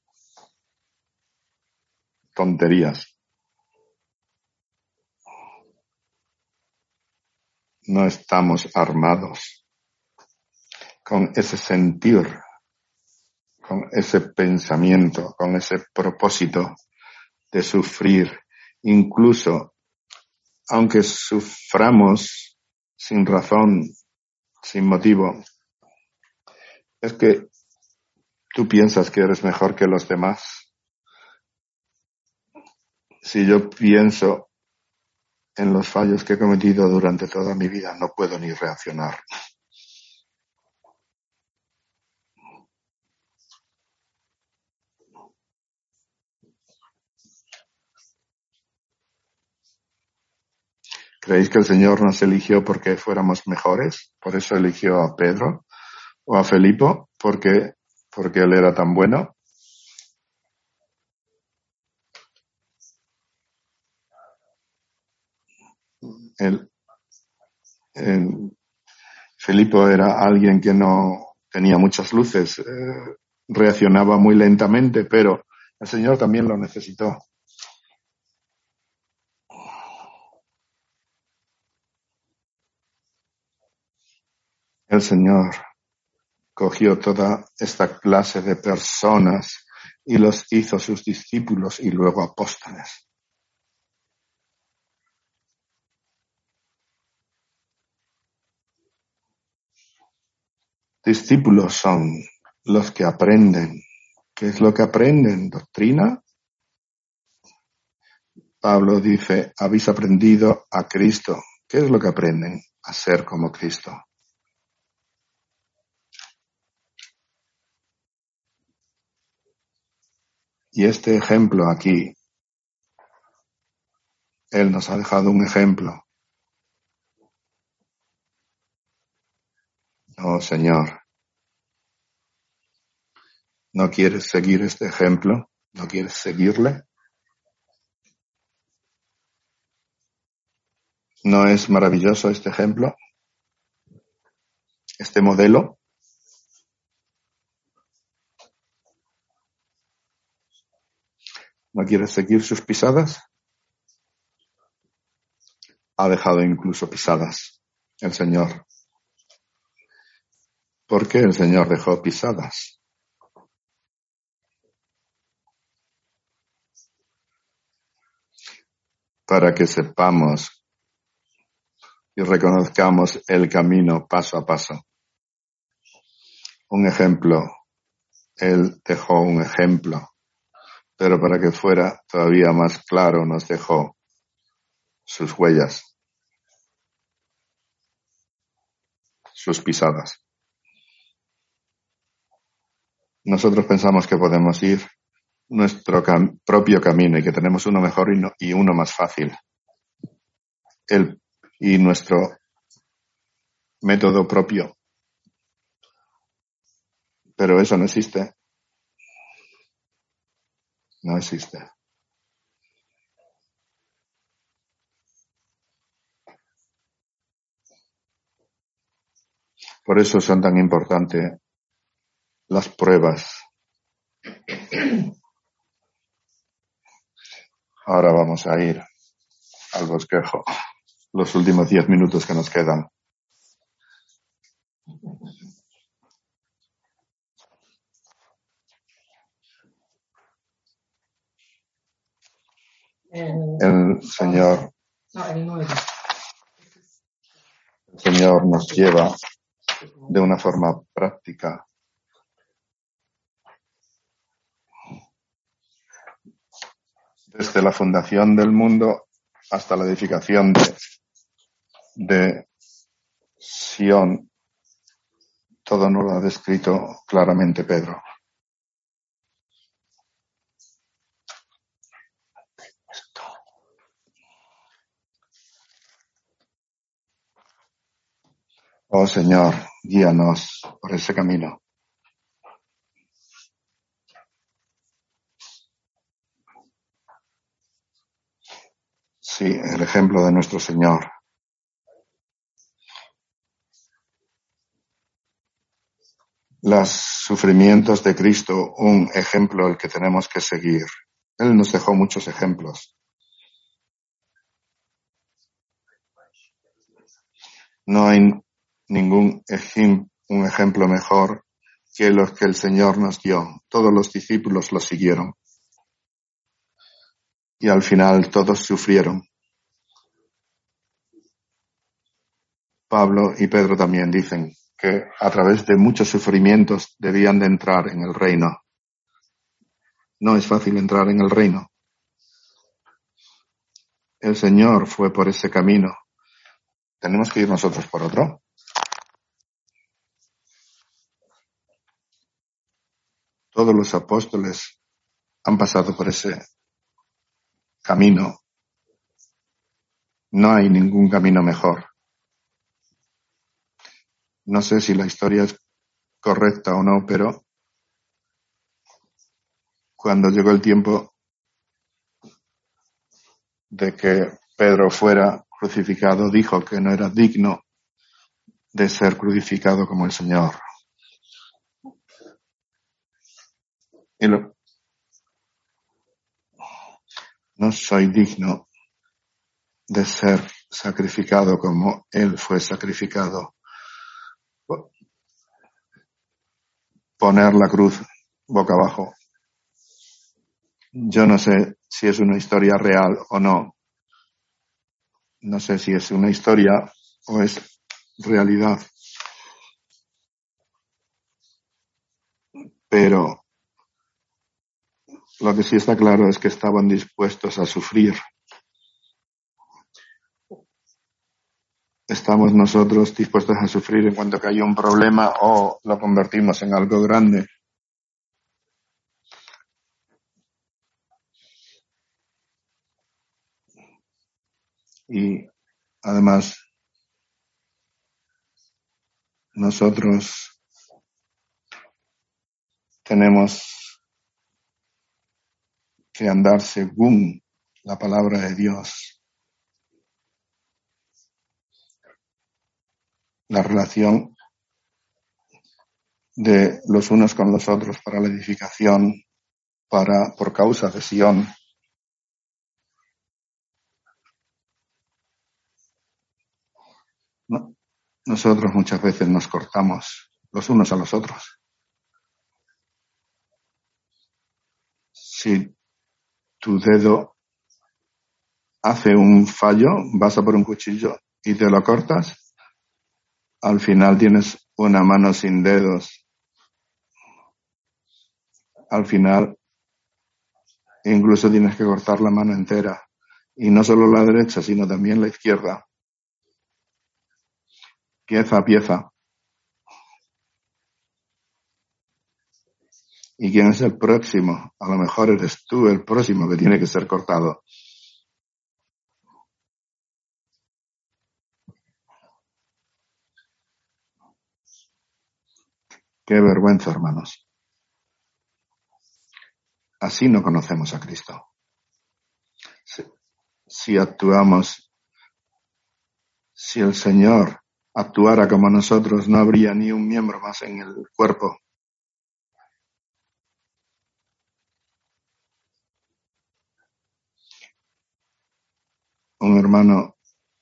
tonterías. No estamos armados con ese sentir, con ese pensamiento, con ese propósito de sufrir, incluso aunque suframos sin razón, sin motivo, Es que tú piensas que eres mejor que los demás. Si yo pienso en los fallos que he cometido durante toda mi vida, no puedo ni reaccionar. ¿Creéis que el Señor nos eligió porque fuéramos mejores? ¿Por eso eligió a Pedro o a Felipo? ¿Porque él era tan bueno? Felipo era alguien que no tenía muchas luces, reaccionaba muy lentamente, pero el Señor también lo necesitó. El Señor cogió toda esta clase de personas y los hizo sus discípulos y luego apóstoles. Discípulos son los que aprenden. ¿Qué es lo que aprenden? ¿Doctrina? Pablo dice, habéis aprendido a Cristo. ¿Qué es lo que aprenden? A ser como Cristo. Y este ejemplo aquí, Él nos ha dejado un ejemplo. Oh, Señor, ¿no quieres seguir este ejemplo? ¿No quieres seguirle? ¿No es maravilloso este ejemplo? ¿Este modelo? ¿No quieres seguir sus pisadas? Ha dejado incluso pisadas el Señor. ¿Por qué el Señor dejó pisadas? Para que sepamos y reconozcamos el camino paso a paso. Un ejemplo. Él dejó un ejemplo, pero para que fuera todavía más claro nos dejó sus huellas, sus pisadas. Nosotros pensamos que podemos ir nuestro propio camino y que tenemos uno mejor y uno más fácil. Y nuestro método propio. Pero eso no existe. No existe. Por eso son tan importantes las pruebas. Ahora vamos a ir al bosquejo. Los últimos 10 minutos que nos quedan. El Señor nos lleva de una forma práctica desde la fundación del mundo hasta la edificación de Sión. Todo nos lo ha descrito claramente Pedro. Oh Señor, guíanos por ese camino. Sí, el ejemplo de nuestro Señor. Los sufrimientos de Cristo, un ejemplo al que tenemos que seguir. Él nos dejó muchos ejemplos. No hay ningún un ejemplo mejor que los que el Señor nos dio. Todos los discípulos lo siguieron. Y al final todos sufrieron. Pablo y Pedro también dicen que a través de muchos sufrimientos debían de entrar en el reino. No es fácil entrar en el reino. El Señor fue por ese camino. ¿Tenemos que ir nosotros por otro? Todos los apóstoles han pasado por ese camino. No hay ningún camino mejor. No sé si la historia es correcta o no, pero cuando llegó el tiempo de que Pedro fuera crucificado, dijo que no era digno de ser crucificado como el Señor. No soy digno de ser sacrificado como Él fue sacrificado. Poner la cruz boca abajo. Yo no sé si es una historia real o no. No sé si es una historia o es realidad. Pero lo que sí está claro es que estaban dispuestos a sufrir. ¿Estamos nosotros dispuestos a sufrir en cuanto que hay un problema o lo convertimos en algo grande? Y además, nosotros tenemos que andar según la palabra de Dios. La relación de los unos con los otros para la edificación, por causa de Sion. No, nosotros muchas veces nos cortamos los unos a los otros. Si tu dedo hace un fallo, vas a por un cuchillo y te lo cortas, al final tienes una mano sin dedos. Al final incluso tienes que cortar la mano entera. Y no solo la derecha, sino también la izquierda. Pieza a pieza. ¿Y quién es el próximo? A lo mejor eres tú el próximo que tiene que ser cortado. Qué vergüenza, hermanos. Así no conocemos a Cristo. Si actuamos, si el Señor actuara como nosotros, no habría ni un miembro más en el cuerpo. Un hermano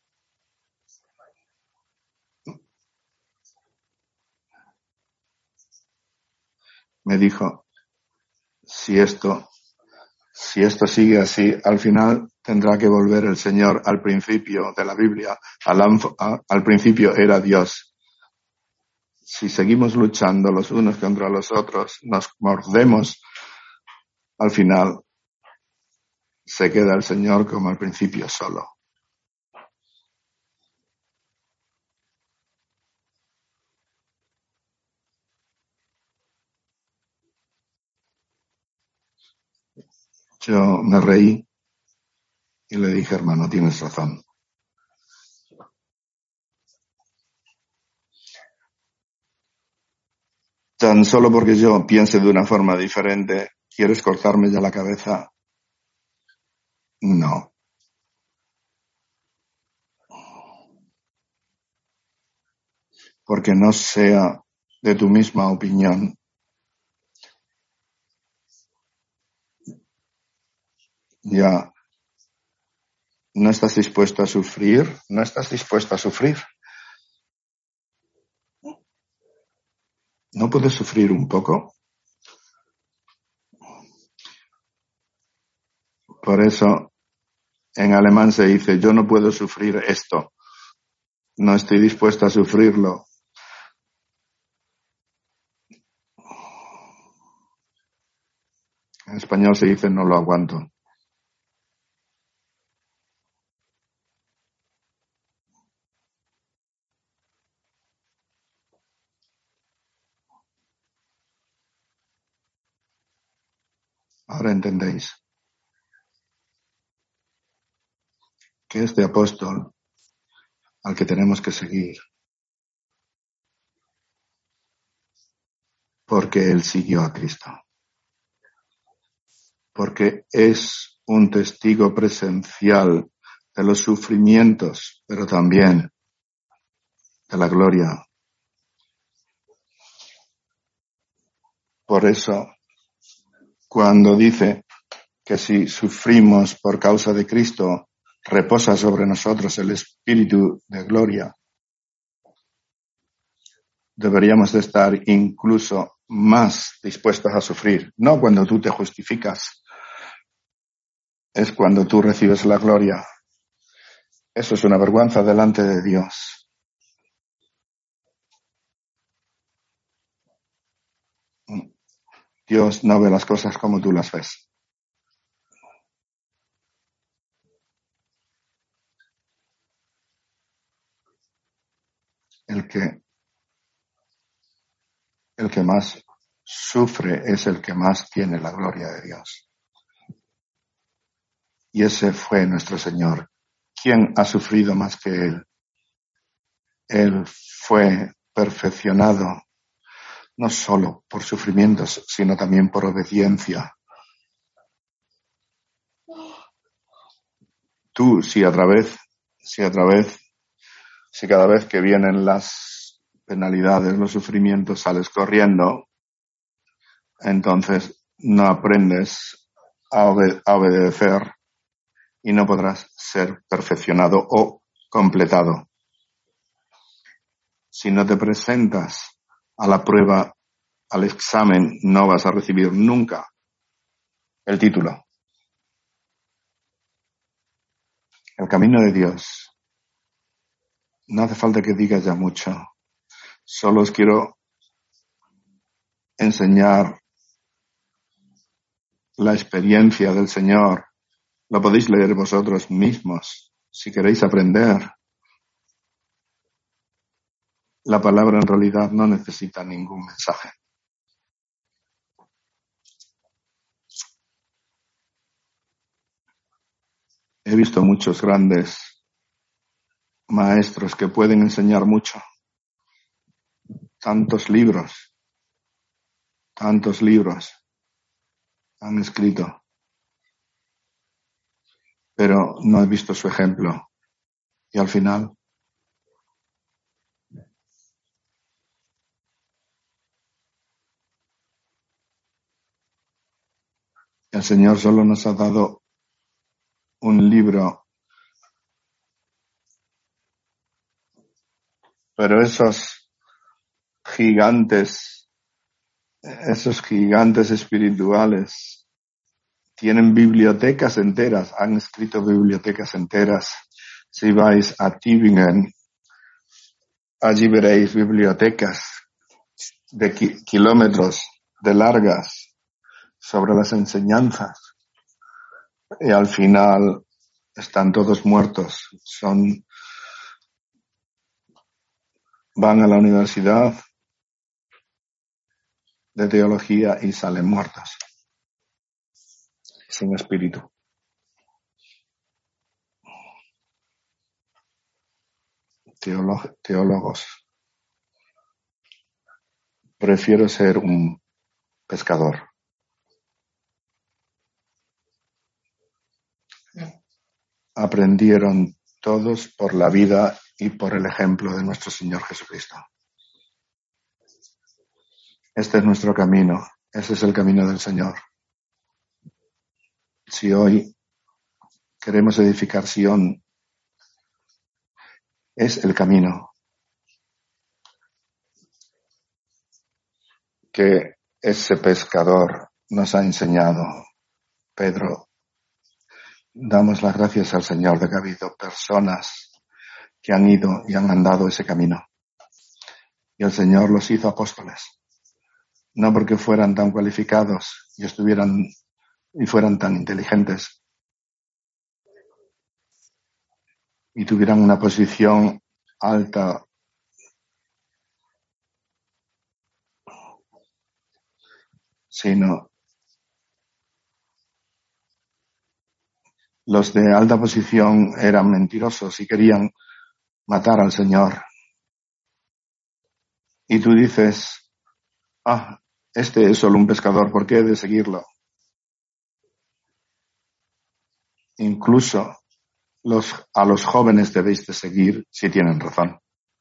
me dijo, si esto sigue así, al final tendrá que volver el Señor al principio de la Biblia. Al principio era Dios. Si seguimos luchando los unos contra los otros, nos mordemos, al final se queda el Señor como al principio solo. Yo me reí y le dije, hermano, tienes razón. Tan solo porque yo piense de una forma diferente, ¿quieres cortarme ya la cabeza? No. Porque no sea de tu misma opinión. Ya. ¿No estás dispuesto a sufrir? ¿No estás dispuesto a sufrir? ¿No puedes sufrir un poco? Por eso en alemán se dice, yo no puedo sufrir esto. No estoy dispuesto a sufrirlo. En español se dice no lo aguanto. Ahora entendéis que este apóstol al que tenemos que seguir, porque él siguió a Cristo, porque es un testigo presencial de los sufrimientos, pero también de la gloria. Por eso, cuando dice que si sufrimos por causa de Cristo, reposa sobre nosotros el Espíritu de gloria, deberíamos de estar incluso más dispuestos a sufrir. No cuando tú te justificas, es cuando tú recibes la gloria. Eso es una vergüenza delante de Dios. Dios no ve las cosas como tú las ves. El que más sufre es el que más tiene la gloria de Dios. Y ese fue nuestro Señor. ¿Quién ha sufrido más que Él? Él fue perfeccionado no solo por sufrimientos, sino también por obediencia. Tú, si cada vez que vienen las penalidades, los sufrimientos, sales corriendo, entonces no aprendes a obedecer y no podrás ser perfeccionado o completado. Si no te presentas a la prueba, al examen, no vas a recibir nunca el título. El camino de Dios. No hace falta que diga ya mucho. Solo os quiero enseñar la experiencia del Señor. Lo podéis leer vosotros mismos si queréis aprender. La palabra en realidad no necesita ningún mensaje. He visto muchos grandes maestros que pueden enseñar mucho. Tantos libros han escrito, pero no he visto su ejemplo. Y al final, el Señor solo nos ha dado un libro, pero esos gigantes espirituales tienen bibliotecas enteras, han escrito bibliotecas enteras. Si vais a Tübingen, allí veréis bibliotecas de kilómetros de largas sobre las enseñanzas. Y al final están todos muertos. Van a la universidad de teología y salen muertos. Sin espíritu. Teólogos. Prefiero ser un pescador. Aprendieron todos por la vida y por el ejemplo de nuestro Señor Jesucristo. Este es nuestro camino. Ese es el camino del Señor. Si hoy queremos edificar Sion, es el camino que ese pescador nos ha enseñado. Pedro, damos las gracias al Señor de que ha habido personas que han ido y han andado ese camino. Y el Señor los hizo apóstoles. No porque fueran tan cualificados y estuvieran y fueran tan inteligentes y tuvieran una posición alta, sino los de alta posición eran mentirosos y querían matar al Señor. Y tú dices, este es solo un pescador, ¿por qué he de seguirlo? Incluso a los jóvenes debéis de seguir si tienen razón.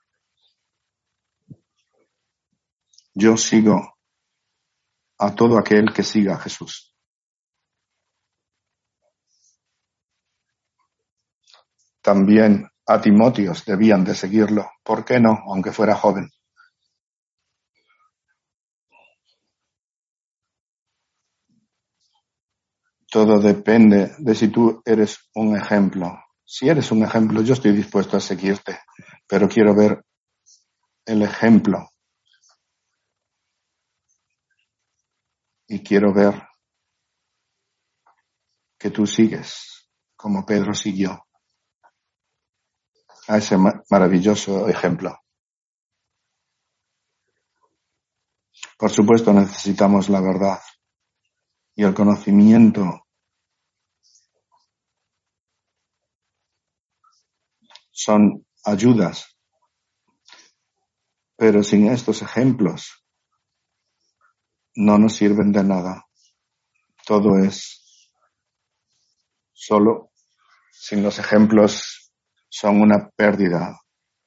Yo sigo a todo aquel que siga a Jesús. También a Timoteos debían de seguirlo. ¿Por qué no? Aunque fuera joven. Todo depende de si tú eres un ejemplo. Si eres un ejemplo, yo estoy dispuesto a seguirte, pero quiero ver el ejemplo. Y quiero ver que tú sigues como Pedro siguió a ese maravilloso ejemplo. Por supuesto, necesitamos la verdad y el conocimiento. Son ayudas, pero sin estos ejemplos no nos sirven de nada. Todo es solo, sin los ejemplos son una pérdida.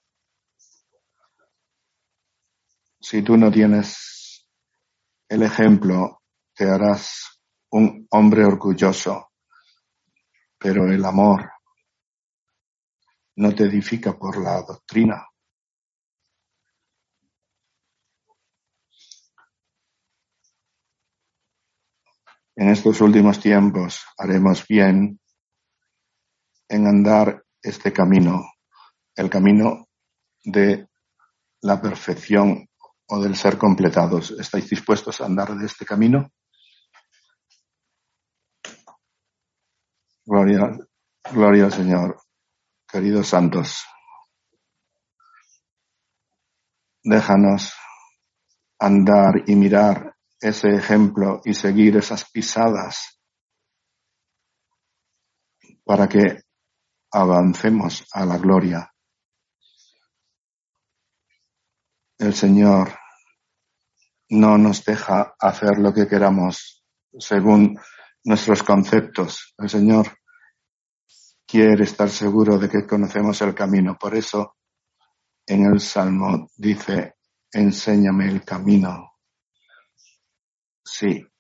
Si tú no tienes el ejemplo, te harás un hombre orgulloso, pero el amor no te edifica por la doctrina. En estos últimos tiempos haremos bien en andar este camino, el camino de la perfección o del ser completados. ¿Estáis dispuestos a andar de este camino? Gloria al Señor. Queridos santos, déjanos andar y mirar ese ejemplo y seguir esas pisadas para que avancemos a la gloria. El Señor no nos deja hacer lo que queramos según nuestros conceptos. El Señor quiere estar seguro de que conocemos el camino. Por eso en el Salmo dice, enséñame el camino. Sí,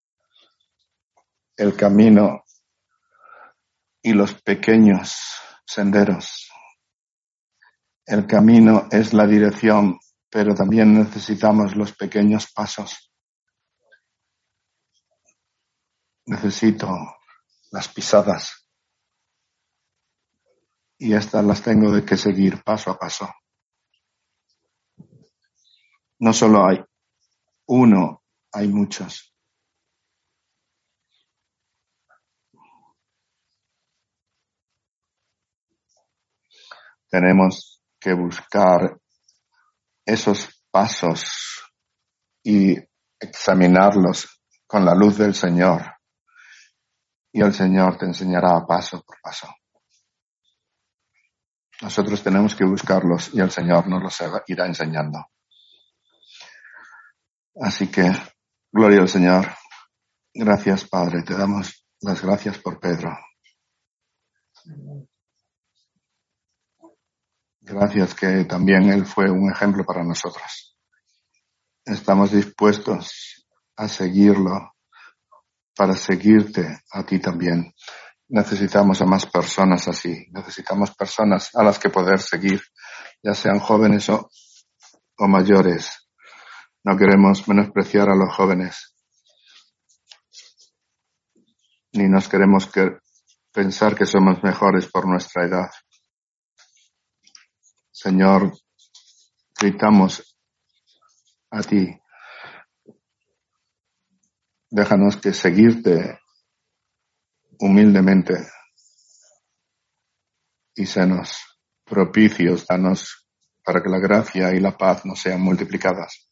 el camino y los pequeños senderos. El camino es la dirección, pero también necesitamos los pequeños pasos. Necesito las pisadas. Y estas las tengo de que seguir paso a paso. No solo hay uno, hay muchos. Tenemos que buscar esos pasos y examinarlos con la luz del Señor. Y el Señor te enseñará paso por paso. Nosotros tenemos que buscarlos y el Señor nos los irá enseñando. Así que, gloria al Señor. Gracias, Padre. Te damos las gracias por Pedro. Gracias que también él fue un ejemplo para nosotros. Estamos dispuestos a seguirlo para seguirte a ti también. Necesitamos a más personas así. Necesitamos personas a las que poder seguir, ya sean jóvenes o mayores. No queremos menospreciar a los jóvenes. Ni nos queremos pensar que somos mejores por nuestra edad. Señor, gritamos a ti. Déjanos que seguirte humildemente y senos propicios, danos para que la gracia y la paz nos sean multiplicadas.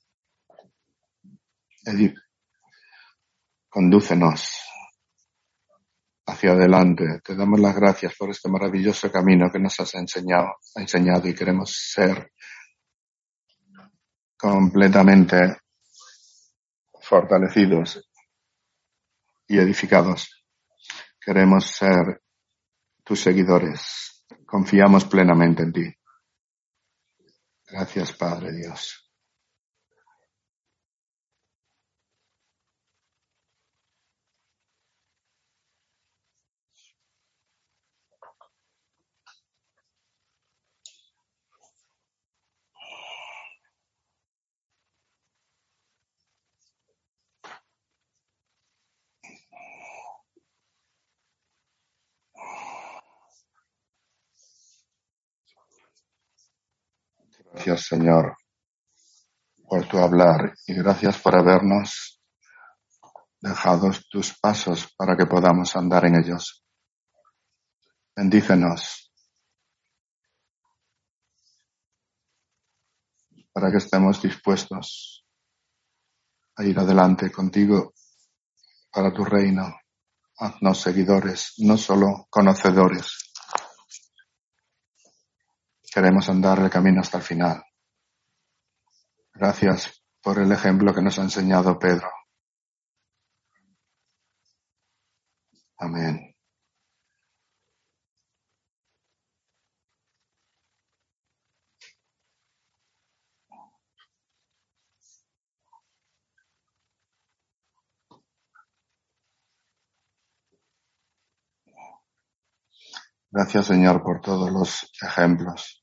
Condúcenos hacia adelante. Te damos las gracias por este maravilloso camino que nos has enseñado y queremos ser completamente fortalecidos y edificados. Queremos ser tus seguidores. Confiamos plenamente en ti. Gracias, Padre Dios. Gracias, Señor, por tu hablar y gracias por habernos dejado tus pasos para que podamos andar en ellos. Bendícenos para que estemos dispuestos a ir adelante contigo para tu reino. Haznos seguidores, no solo conocedores. Queremos andar el camino hasta el final. Gracias por el ejemplo que nos ha enseñado Pedro. Amén. Gracias, Señor, por todos los ejemplos.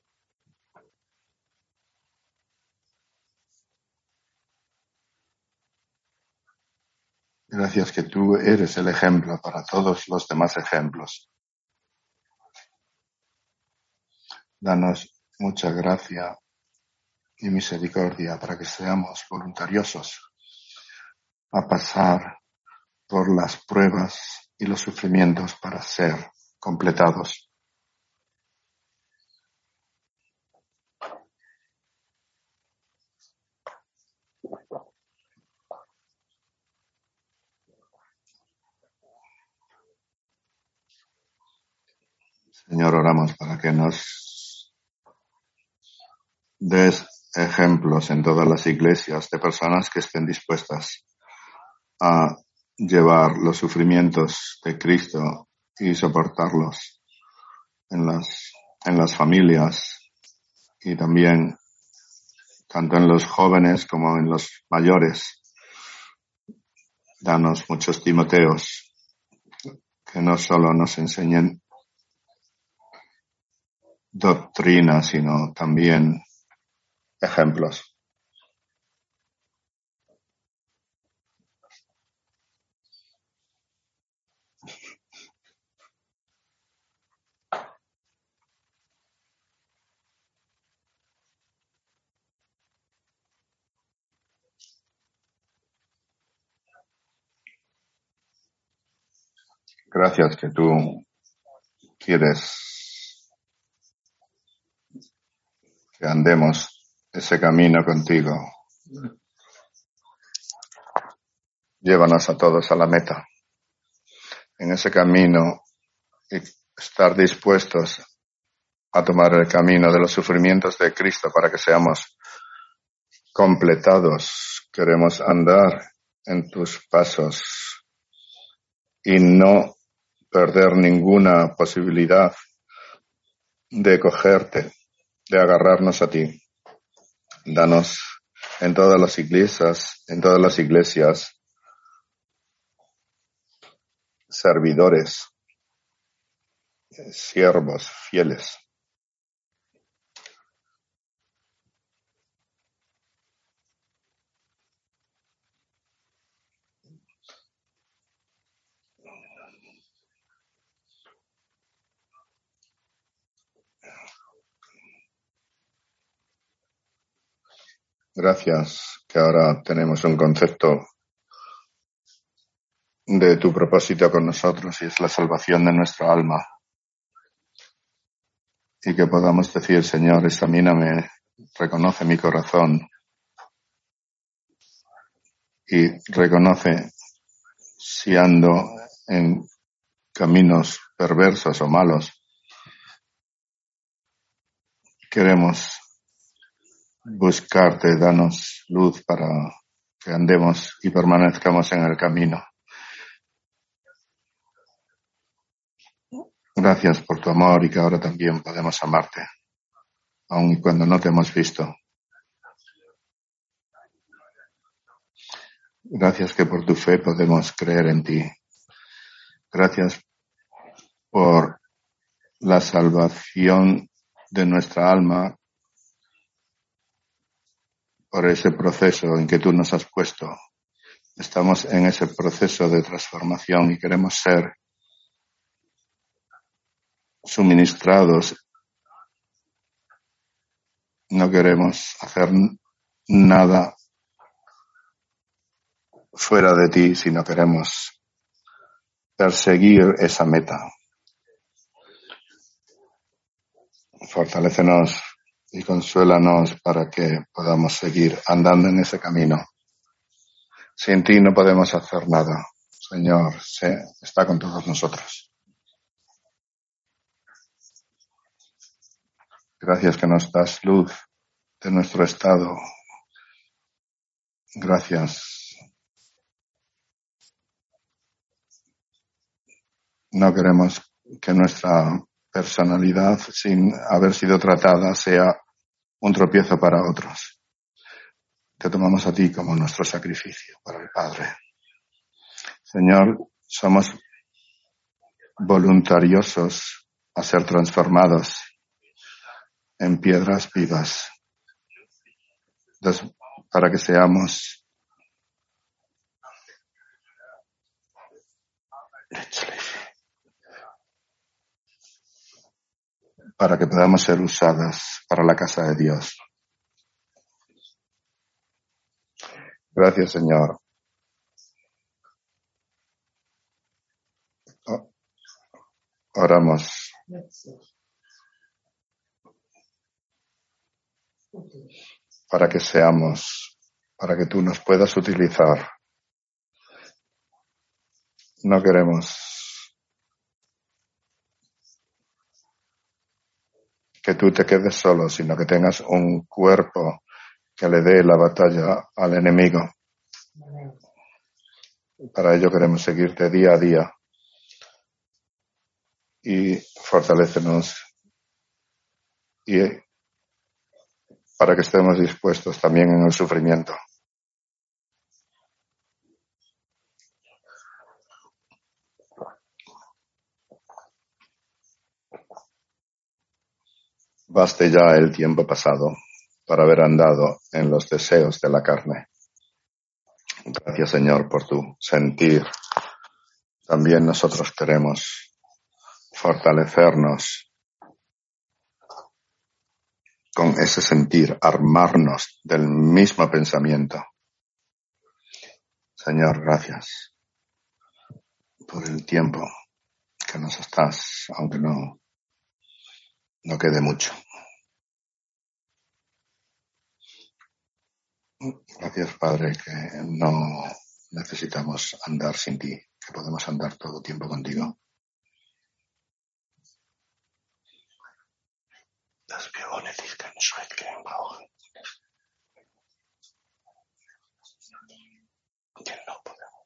Gracias que tú eres el ejemplo para todos los demás ejemplos. Danos mucha gracia y misericordia para que seamos voluntariosos a pasar por las pruebas y los sufrimientos para ser completados. Señor, oramos para que nos des ejemplos en todas las iglesias de personas que estén dispuestas a llevar los sufrimientos de Cristo y soportarlos en las familias y también tanto en los jóvenes como en los mayores. Danos muchos Timoteos que no solo nos enseñen doctrina, sino también ejemplos. Gracias que tú quieres que andemos ese camino contigo. Llévanos a todos a la meta. En ese camino y estar dispuestos a tomar el camino de los sufrimientos de Cristo para que seamos completados. Queremos andar en tus pasos y no perder ninguna posibilidad de cogerte, de agarrarnos a ti. Danos en todas las iglesias, servidores, siervos fieles. Gracias que ahora tenemos un concepto de tu propósito con nosotros y es la salvación de nuestra alma. Y que podamos decir, Señor, examíname, reconoce mi corazón y reconoce si ando en caminos perversos o malos. Queremos buscarte, danos luz para que andemos y permanezcamos en el camino. Gracias por tu amor y que ahora también podemos amarte, aun y cuando no te hemos visto. Gracias que por tu fe podemos creer en ti. Gracias por la salvación de nuestra alma, por ese proceso en que tú nos has puesto. Estamos en ese proceso de transformación y queremos ser suministrados. No queremos hacer nada fuera de ti, sino queremos perseguir esa meta. Fortalécenos y consuélanos para que podamos seguir andando en ese camino. Sin ti no podemos hacer nada. Señor, está con todos nosotros. Gracias que nos das luz de nuestro estado. Gracias. No queremos que nuestra personalidad, sin haber sido tratada, sea un tropiezo para otros. Te tomamos a ti como nuestro sacrificio para el Padre. Señor, somos voluntariosos a ser transformados en piedras vivas para que seamos para que podamos ser usadas para la casa de Dios. Gracias, Señor. Oramos para que para que tú nos puedas utilizar. No queremos que tú te quedes solo, sino que tengas un cuerpo que le dé la batalla al enemigo. Para ello queremos seguirte día a día y fortalécenos y para que estemos dispuestos también en el sufrimiento. Baste ya el tiempo pasado para haber andado en los deseos de la carne. Gracias, Señor, por tu sentir. También nosotros queremos fortalecernos con ese sentir, armarnos del mismo pensamiento. Señor, gracias por el tiempo que nos estás, aunque no quede mucho. Gracias, Padre, que no necesitamos andar sin ti, que podemos andar todo el tiempo contigo. Dass wir ohne dich keinen Schritt gehen brauchen. Que no podemos.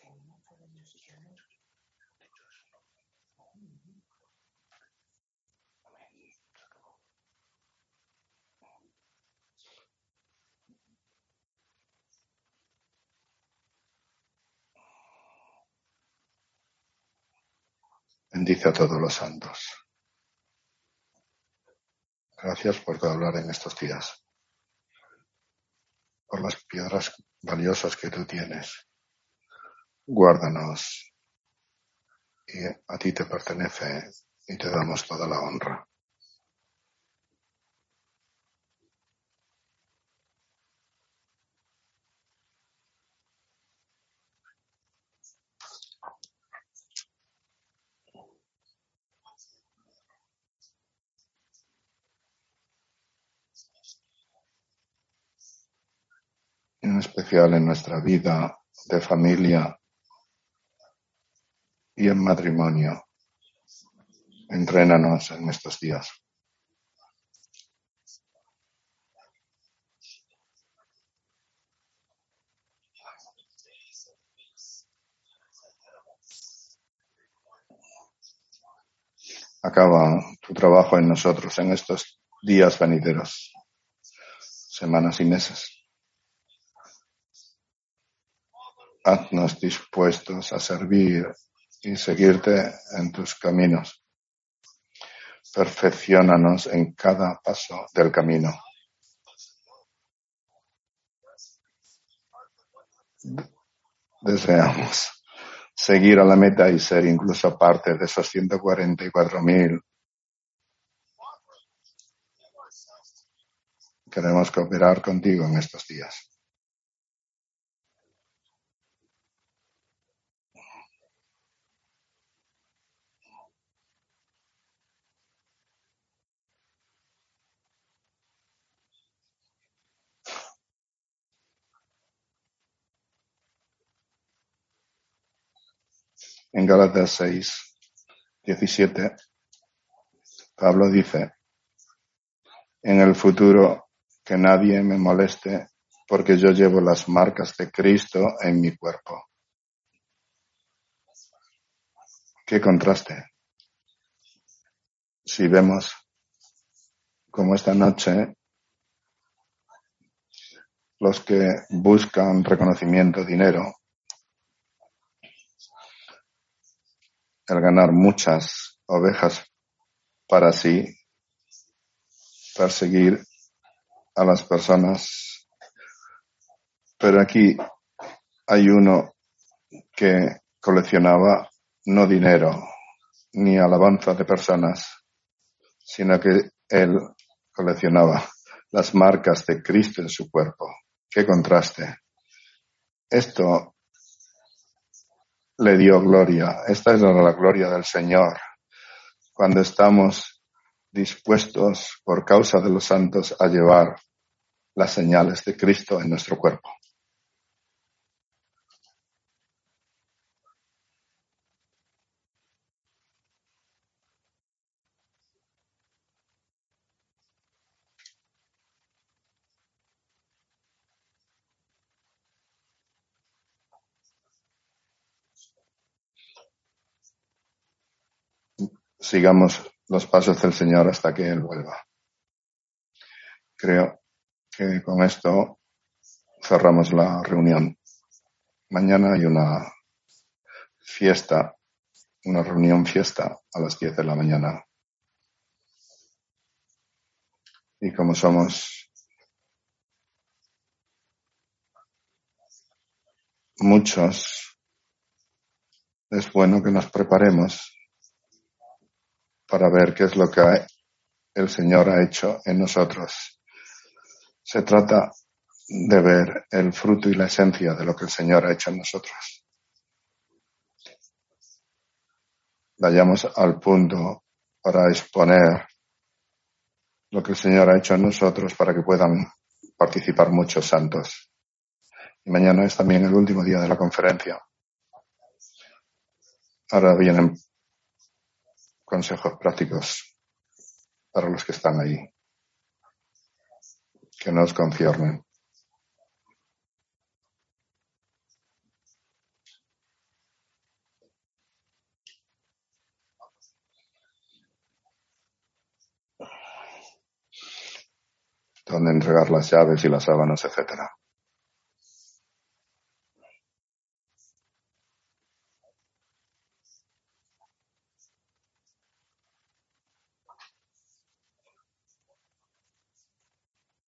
Bendice a todos los santos. Gracias por hablar en estos días, por las piedras valiosas que tú tienes. Guárdanos y a ti te pertenece y te damos toda la honra. en especial en nuestra vida de familia y en matrimonio. Entrénanos en estos días. Acaba tu trabajo en nosotros en estos días venideros, semanas y meses. Haznos dispuestos a servir y seguirte en tus caminos. Perfecciónanos en cada paso del camino. Deseamos seguir a la meta y ser incluso parte de esos 144.000. Queremos cooperar contigo en estos días. En Gálatas 6:17, Pablo dice: en el futuro que nadie me moleste, porque yo llevo las marcas de Cristo en mi cuerpo. ¡Qué contraste! Si vemos como esta noche los que buscan reconocimiento, dinero, el ganar muchas ovejas para sí, perseguir a las personas. Pero aquí hay uno que coleccionaba no dinero ni alabanza de personas, sino que él coleccionaba las marcas de Cristo en su cuerpo. ¡Qué contraste! Esto le dio gloria. Esta es la gloria del Señor. Cuando estamos dispuestos por causa de los santos a llevar las señales de Cristo en nuestro cuerpo. Sigamos los pasos del Señor hasta que Él vuelva. Creo que con esto cerramos la reunión. Mañana hay una fiesta, una reunión fiesta a las 10 de la mañana. Y como somos muchos, es bueno que nos preparemos para ver qué es lo que el Señor ha hecho en nosotros. Se trata de ver el fruto y la esencia de lo que el Señor ha hecho en nosotros. Vayamos al punto para exponer lo que el Señor ha hecho en nosotros para que puedan participar muchos santos. Y mañana es también el último día de la conferencia. Ahora vienen consejos prácticos para los que están ahí, que nos conciernen. Donde entregar las llaves y las sábanas, etcétera.